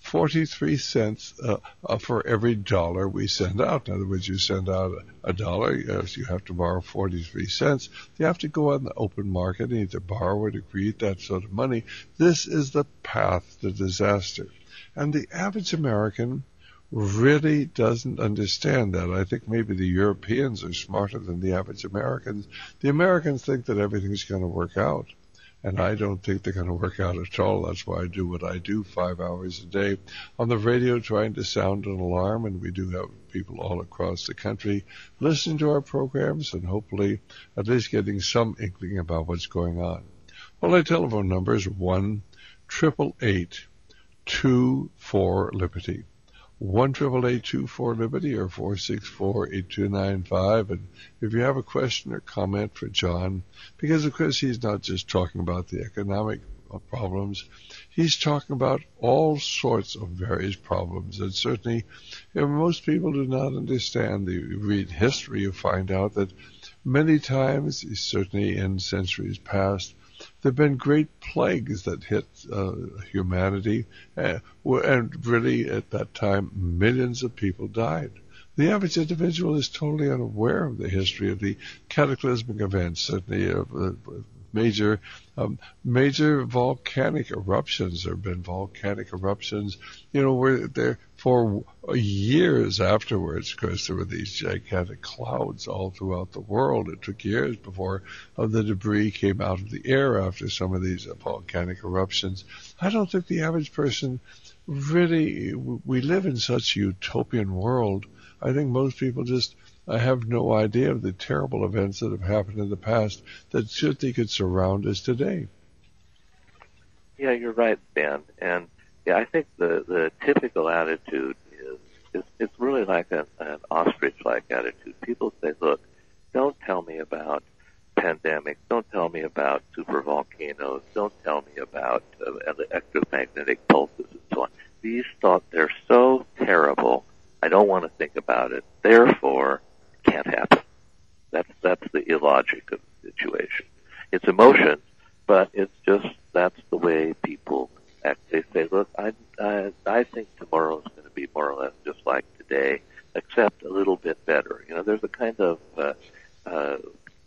[SPEAKER 3] forty-three cents uh, uh, for every dollar we send out. In other words, you send out a, a dollar, uh, you have to borrow forty-three cents. You have to go on the open market and either borrow or to create that sort of money. This is the path to disaster. And the average American really doesn't understand that. I think maybe the Europeans are smarter than the average Americans. The Americans think that everything's going to work out. And I don't think they're going to work out at all. That's why I do what I do five hours a day on the radio trying to sound an alarm. And we do have people all across the country listening to our programs and hopefully at least getting some inkling about what's going on. Well, my telephone number is one eight eight eight two four Liberty. one eight eight eight two four Liberty or four six four eight two nine five. And if you have a question or comment for John, because of course he's not just talking about the economic problems, he's talking about all sorts of various problems. And certainly, you know, most people do not understand. You read history, you find out that many times, certainly in centuries past, there have been great plagues that hit uh, humanity, uh, and really at that time millions of people died. The average individual is totally unaware of the history of the cataclysmic events, certainly of uh, major um, major volcanic eruptions. There have been volcanic eruptions, you know, where there for years afterwards, because there were these gigantic clouds all throughout the world. It took years before uh, the debris came out of the air after some of these uh, volcanic eruptions. I don't think the average person really, we live in such a utopian world. I think most people just I have no idea of the terrible events that have happened in the past that certainly could surround us today.
[SPEAKER 21] Yeah, you're right, Ben. And yeah, I think the, the typical attitude is, is it's really like an, an ostrich-like attitude. People say, look, don't tell me about pandemics. Don't tell me about super volcanoes. Don't tell me about uh, electromagnetic pulses and so on. These thoughts, they're so terrible. I don't want to think about it. Therefore, it can't happen. That's that's the illogic of the situation. It's emotion, but it's just that's the way people act. They say, "Look, I I, I think tomorrow is going to be more or less just like today, except a little bit better." You know, there's a kind of uh, uh,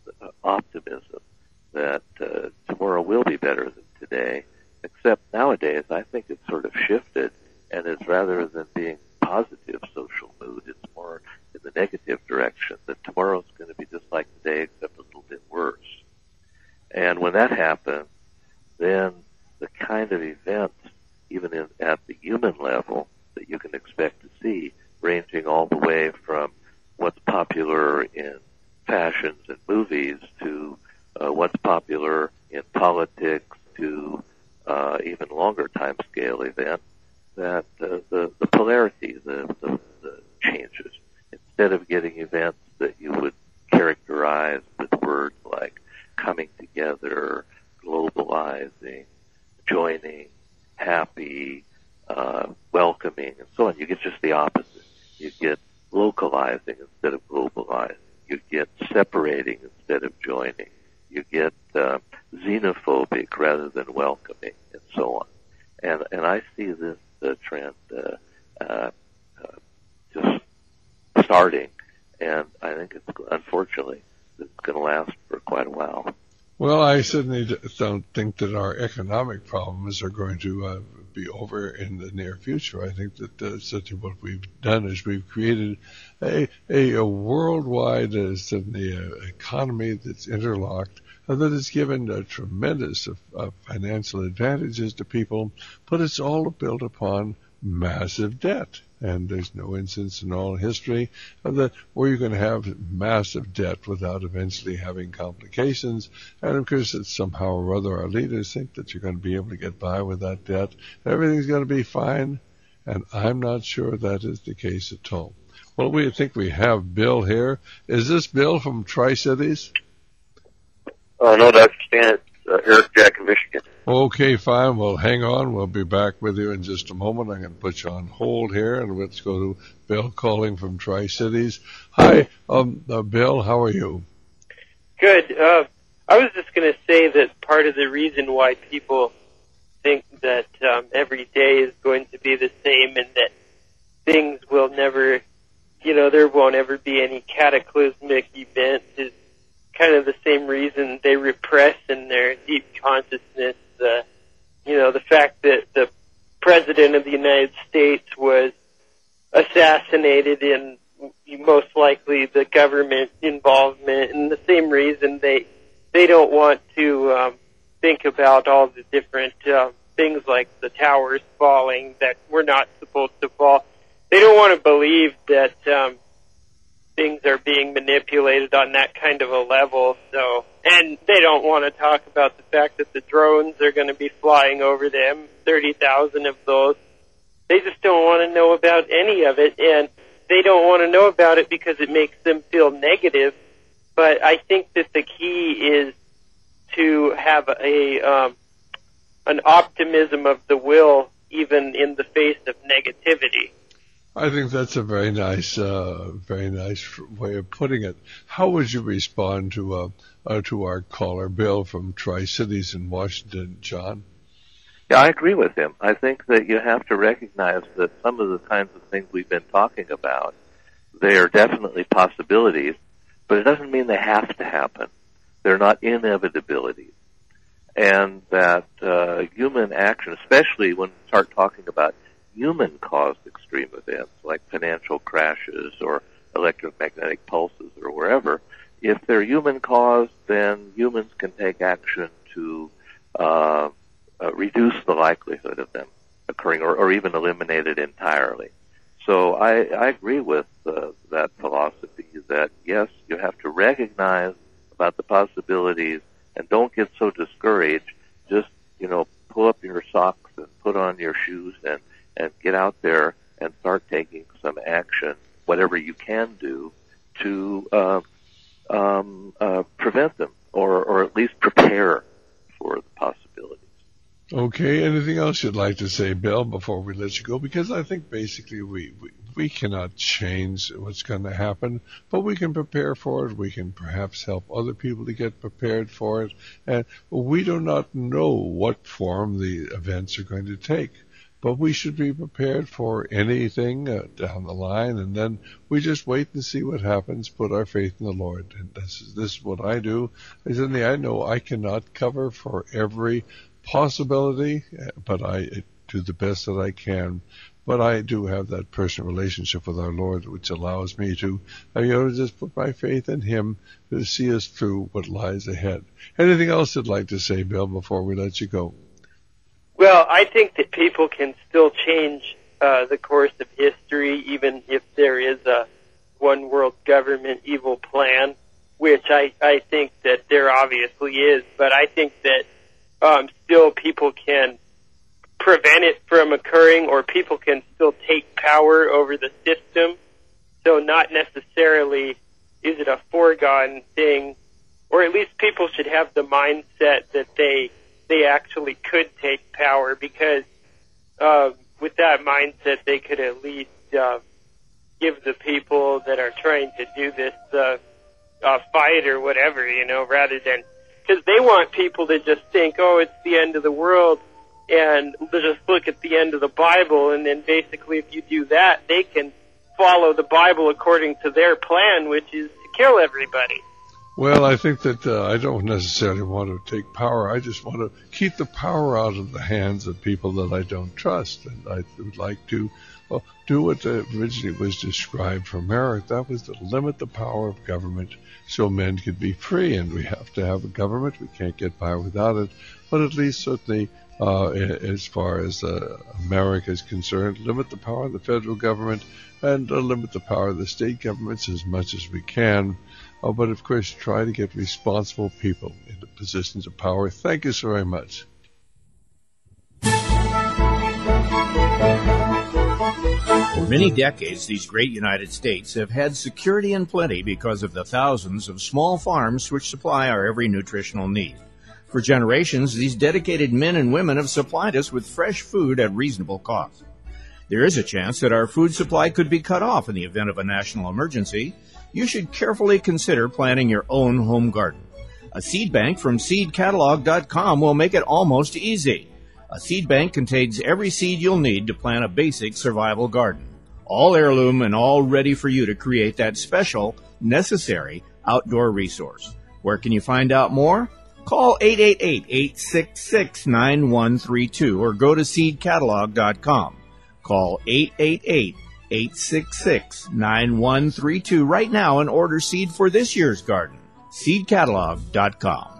[SPEAKER 21] optimism that uh, tomorrow will be better than today. Except nowadays, I think it's sort of shifted, and it's rather than being positive social mood, it's more in the negative direction, that tomorrow's going to be just like today except a little bit worse. And when that happens, then the kind of events, even in, at the human level, that you can expect to see, ranging all the way from what's popular in fashions and movies to uh, what's popular in politics to uh, even longer time scale events, that uh, the, the polarity, the, the, the changes. Instead of getting events that you would characterize with words like coming together, globalizing, joining, happy, uh, welcoming, and so on, you get just the opposite. You get localizing instead of globalizing. You get separating instead of joining. You get uh, xenophobic rather than welcoming, and so on. And and I see this uh, trend uh, uh, uh, just starting, and I think it's unfortunately it's going to last for quite a while.
[SPEAKER 3] Well, I certainly don't think that our economic problems are going to uh, be over in the near future. I think that uh, certainly what we've done is we've created a a, a worldwide uh, certainly uh, economy that's interlocked, uh, that has given uh, tremendous uh, financial advantages to people, but it's all built upon massive debt. And there's no instance in all history of that where you're going to have massive debt without eventually having complications. And of course, it's somehow or other our leaders think that you're going to be able to get by with that debt. Everything's going to be fine. And I'm not sure that is the case at all. Well, we think we have Bill here. Is this Bill from Tri-Cities?
[SPEAKER 2] Oh, no, Doctor Stan. It's uh, Eric Jack in Michigan.
[SPEAKER 3] Okay, fine. Well, hang on. We'll be back with you in just a moment. I'm going to put you on hold here, and let's go to Bill calling from Tri-Cities. Hi, um, uh, Bill. How are you?
[SPEAKER 22] Good. Uh, I was just going to say that part of the reason why people
[SPEAKER 7] think that um, every day is going to be the same and that things will never, you know, there won't ever be any cataclysmic event is kind of the same reason they repress in their deep consciousness. Uh, you know, the fact that the President of the United States was assassinated and most likely the government involvement, and the same reason they they don't want to um, think about all the different uh, things like the towers falling that were not supposed to fall. They don't want to believe that um, things are being manipulated on that kind of a level. So, and they don't want to talk about the fact that the drones are going to be flying over them, thirty thousand of those. They just don't want to know about any of it, and they don't want to know about it because it makes them feel negative. But I think that the key is to have a um, an optimism of the will, even in the face of negativity.
[SPEAKER 3] I think that's a very nice, uh, very nice way of putting it. How would you respond to uh, uh, to our caller, Bill from Tri-Cities in Washington, John?
[SPEAKER 21] Yeah, I agree with him. I think that you have to recognize that some of the kinds of things we've been talking about, they are definitely possibilities, but it doesn't mean they have to happen. They're not inevitabilities. And that uh, human action, especially when we start talking about human-caused extreme events like financial crashes or electromagnetic pulses or wherever, if they're human-caused, then humans can take action to uh, uh, reduce the likelihood of them occurring or, or even eliminate it entirely. So I, I agree with uh, that philosophy that, yes, you have to recognize about the possibilities and don't get so discouraged. Just, you know, pull up your socks and put on your shoes and and get out there and start taking some action, whatever you can do, to uh, um, uh, prevent them or, or at least prepare for the possibilities.
[SPEAKER 3] Okay, anything else you'd like to say, Bill, before we let you go? Because I think basically we, we, we cannot change what's going to happen, but we can prepare for it. We can perhaps help other people to get prepared for it. And we do not know what form the events are going to take. But we should be prepared for anything uh, down the line, and then we just wait and see what happens, put our faith in the Lord. And this is, this is what I do. I said, I know I cannot cover for every possibility, but I do the best that I can. But I do have that personal relationship with our Lord, which allows me to, you know, just put my faith in Him to see us through what lies ahead. Anything else you'd like to say, Bill, before we let you go?
[SPEAKER 7] Well, I think that people can still change uh, the course of history, even if there is a one world government evil plan, which I, I think that there obviously is. But I think that um, still people can prevent it from occurring, or people can still take power over the system. So not necessarily is it a foregone thing, or at least people should have the mindset that they they actually could take power, because uh, with that mindset they could at least uh, give the people that are trying to do this uh, a fight or whatever, you know, rather than, because they want people to just think, oh, it's the end of the world, and just look at the end of the Bible, and then basically if you do that, they can follow the Bible according to their plan, which is to kill everybody.
[SPEAKER 3] Well, I think that uh, I don't necessarily want to take power. I just want to keep the power out of the hands of people that I don't trust. And I would like to well, do what originally was described for Merrick. That was to limit the power of government so men could be free. And we have to have a government. We can't get by without it. But at least certainly uh, as far as uh, America is concerned, limit the power of the federal government and uh, limit the power of the state governments as much as we can. Oh, but of course, try to get responsible people into positions of power. Thank you so very much.
[SPEAKER 15] For many decades, these great United States have had security and plenty because of the thousands of small farms which supply our every nutritional need. For generations, these dedicated men and women have supplied us with fresh food at reasonable cost. There is a chance that our food supply could be cut off in the event of a national emergency. You should carefully consider planting your own home garden. A seed bank from seed catalog dot com will make it almost easy. A seed bank contains every seed you'll need to plant a basic survival garden. All heirloom and all ready for you to create that special, necessary outdoor resource. Where can you find out more? Call eight eight eight, eight six six, nine one three two or go to seed catalog dot com. Call eight eight eight, eight six six, nine one three two right now and order seed for this year's garden. seed catalog dot com.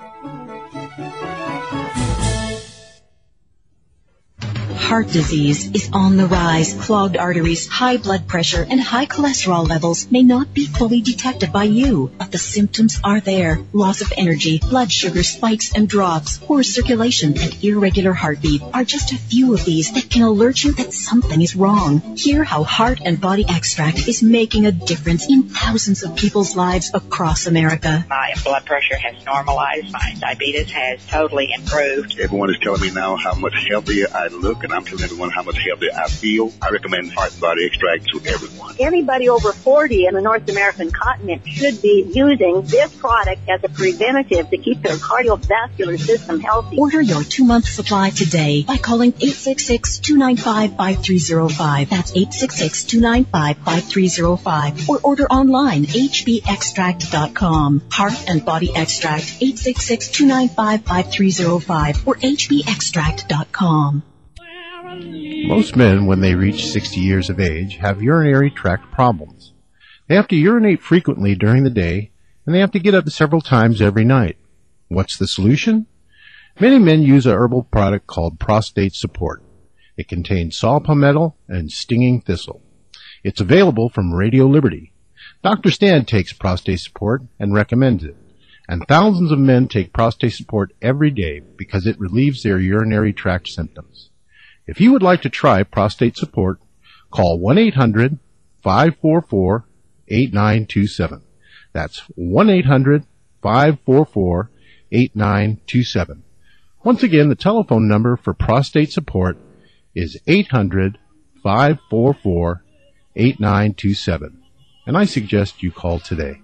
[SPEAKER 9] Heart disease is on the rise. Clogged arteries, high blood pressure, and high cholesterol levels may not be fully detected by you, but the symptoms are there. Loss of energy, blood sugar spikes and drops, poor circulation, and irregular heartbeat are just a few of these that can alert you that something is wrong. Hear how Heart and Body Extract is making a difference in thousands of people's lives across America.
[SPEAKER 10] My blood pressure has normalized. My diabetes has totally improved.
[SPEAKER 11] Everyone is telling me now how much healthier I look, and I'm telling everyone how much healthier I feel. I recommend Heart and Body Extract to everyone.
[SPEAKER 12] Anybody over forty in the North American continent should be using this product as a preventative to keep their cardiovascular system healthy.
[SPEAKER 9] Order your two-month supply today by calling eight six six, two nine five, five three zero five. That's eight six six, two nine five, five three zero five. Or order online, h b extract dot com. Heart and Body Extract, eight six six, two nine five, five three zero five or h b extract dot com.
[SPEAKER 19] Most men, when they reach sixty years of age, have urinary tract problems. They have to urinate frequently during the day, and they have to get up several times every night. What's the solution? Many men use a herbal product called Prostate Support. It contains saw palmetto and stinging thistle. It's available from Radio Liberty. Doctor Stan takes Prostate Support and recommends it. And thousands of men take Prostate Support every day because it relieves their urinary tract symptoms. If you would like to try Prostate Support, call one eight hundred, five four four, eight nine two seven. That's one eight hundred, five four four, eight nine two seven. Once again, the telephone number for Prostate Support is eight hundred, five four four, eight nine two seven. And I suggest you call today.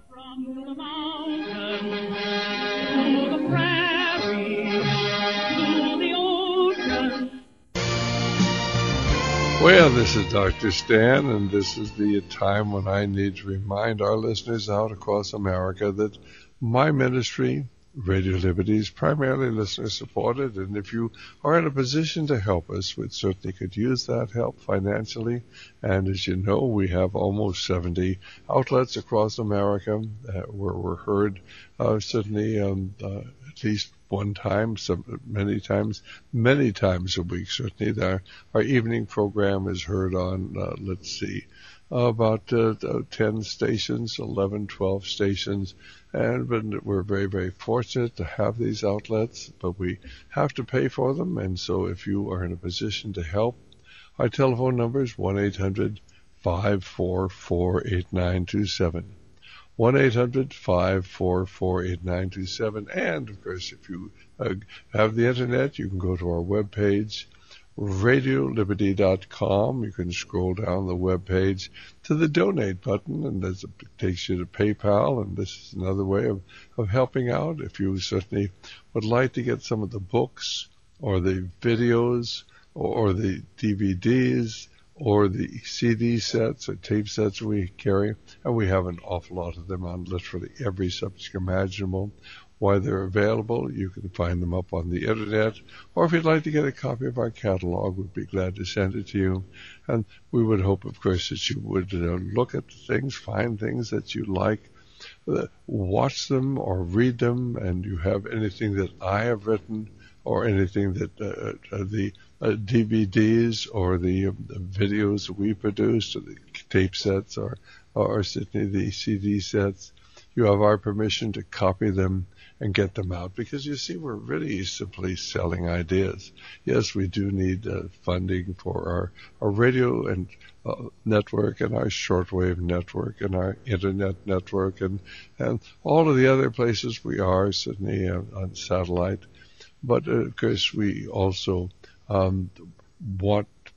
[SPEAKER 3] Well, this is Doctor Stan, and this is the time when I need to remind our listeners out across America that my ministry, Radio Liberty, is primarily listener-supported, and if you are in a position to help us, we certainly could use that help financially. And as you know, we have almost seventy outlets across America uh, where we're heard, uh, certainly um, uh, at least one time, some, many times, many times a week. Certainly, our, our evening program is heard on, uh, let's see, uh, about uh, ten stations, eleven, twelve stations. And but we're very, very fortunate to have these outlets, but we have to pay for them. And so if you are in a position to help, our telephone number is one eight hundred, five four four, eight nine two seven. one eight hundred, five four four, eight nine two seven. And, of course, if you uh, have the Internet, you can go to our webpage, radio liberty dot com. You can scroll down the webpage to the donate button, and it takes you to PayPal, and this is another way of, of helping out. If you certainly would like to get some of the books or the videos or, or the D V Ds or the C D sets or tape sets we carry, and we have an awful lot of them on literally every subject imaginable. Why they're available, you can find them up on the Internet, or if you'd like to get a copy of our catalog, we'd be glad to send it to you. And we would hope, of course, that you would uh, look at things, find things that you like, uh, watch them or read them, and you have anything that I have written or anything that uh, uh, the uh, D V Ds or the, uh, the videos we produced or the tape sets or, or certainly the C D sets, you have our permission to copy them and get them out, because you see, we're really simply selling ideas. Yes, we do need uh, funding for our, our radio and uh, network and our shortwave network and our internet network and, and all of the other places we are, certainly uh, on satellite. But, uh, of course, we also um, want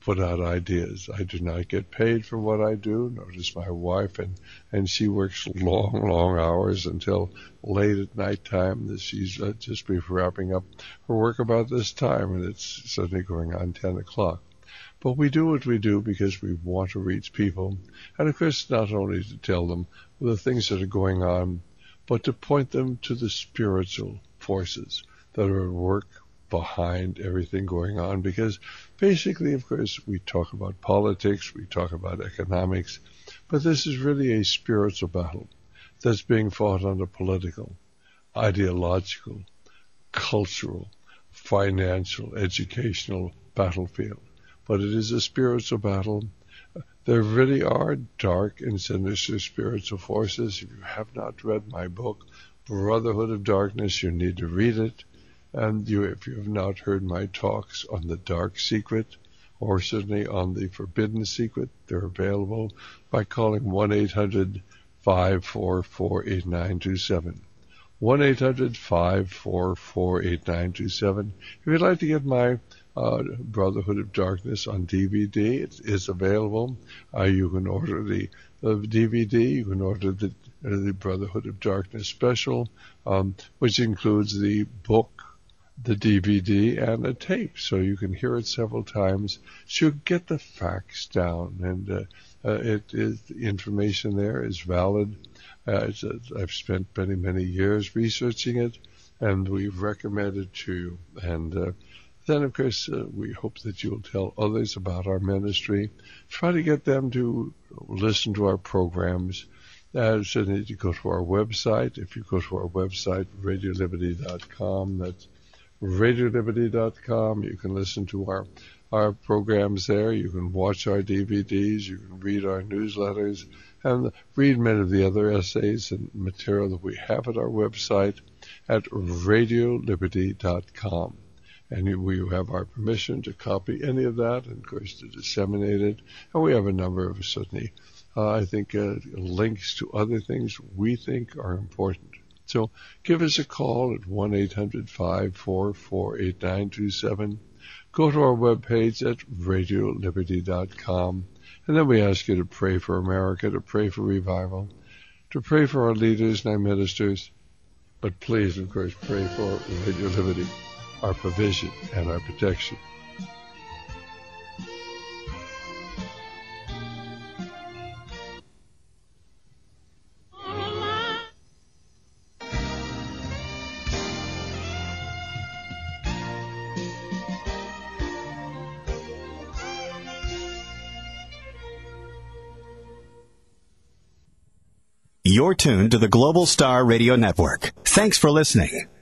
[SPEAKER 3] put out ideas. I do not get paid for what I do, nor does my wife, and, and she works long, long hours until late at night time. That she's uh, just be wrapping up her work about this time, and it's suddenly going on ten o'clock. But we do what we do because we want to reach people, and of course not only to tell them the things that are going on, but to point them to the spiritual forces that are at work behind everything going on, because basically, of course, we talk about politics, we talk about economics, but this is really a spiritual battle that's being fought on a political, ideological, cultural, financial, educational battlefield. But it is a spiritual battle. There really are dark and sinister spiritual forces. If you have not read my book, Brotherhood of Darkness, you need to read it. And you, if you have not heard my talks on the Dark Secret, or certainly on the Forbidden Secret, they're available by calling one eight hundred five four four eight nine two seven. one eight hundred five four four eight nine two seven. If you'd like to get my uh, Brotherhood of Darkness on D V D, it is available. Uh, you can order the, the D V D, you can order the, uh, the Brotherhood of Darkness special, um, which includes the book, the D V D, and a tape, so you can hear it several times. So you get the facts down, and uh, uh, it is the information there is valid. Uh, it's, uh, I've spent many, many years researching it, and we've recommended to you. And uh, then, of course, uh, we hope that you'll tell others about our ministry. Try to get them to listen to our programs. Uh, so you need to go to our website. If you go to our website, radio liberty dot com, that's radio liberty dot com. You can listen to our our programs there. You can watch our D V Ds. You can read our newsletters and read many of the other essays and material that we have at our website at radio liberty dot com. And you, we have our permission to copy any of that and, of course, to disseminate it. And we have a number of, certainly, uh, I think, uh, links to other things we think are important. So give us a call at one eight hundred five four four eight nine two seven. Go to our webpage at radio liberty dot com. And then we ask you to pray for America, to pray for revival, to pray for our leaders and our ministers. But please, of course, pray for Radio Liberty, our provision and our protection.
[SPEAKER 13] You're tuned to the Global Star Radio Network. Thanks for listening.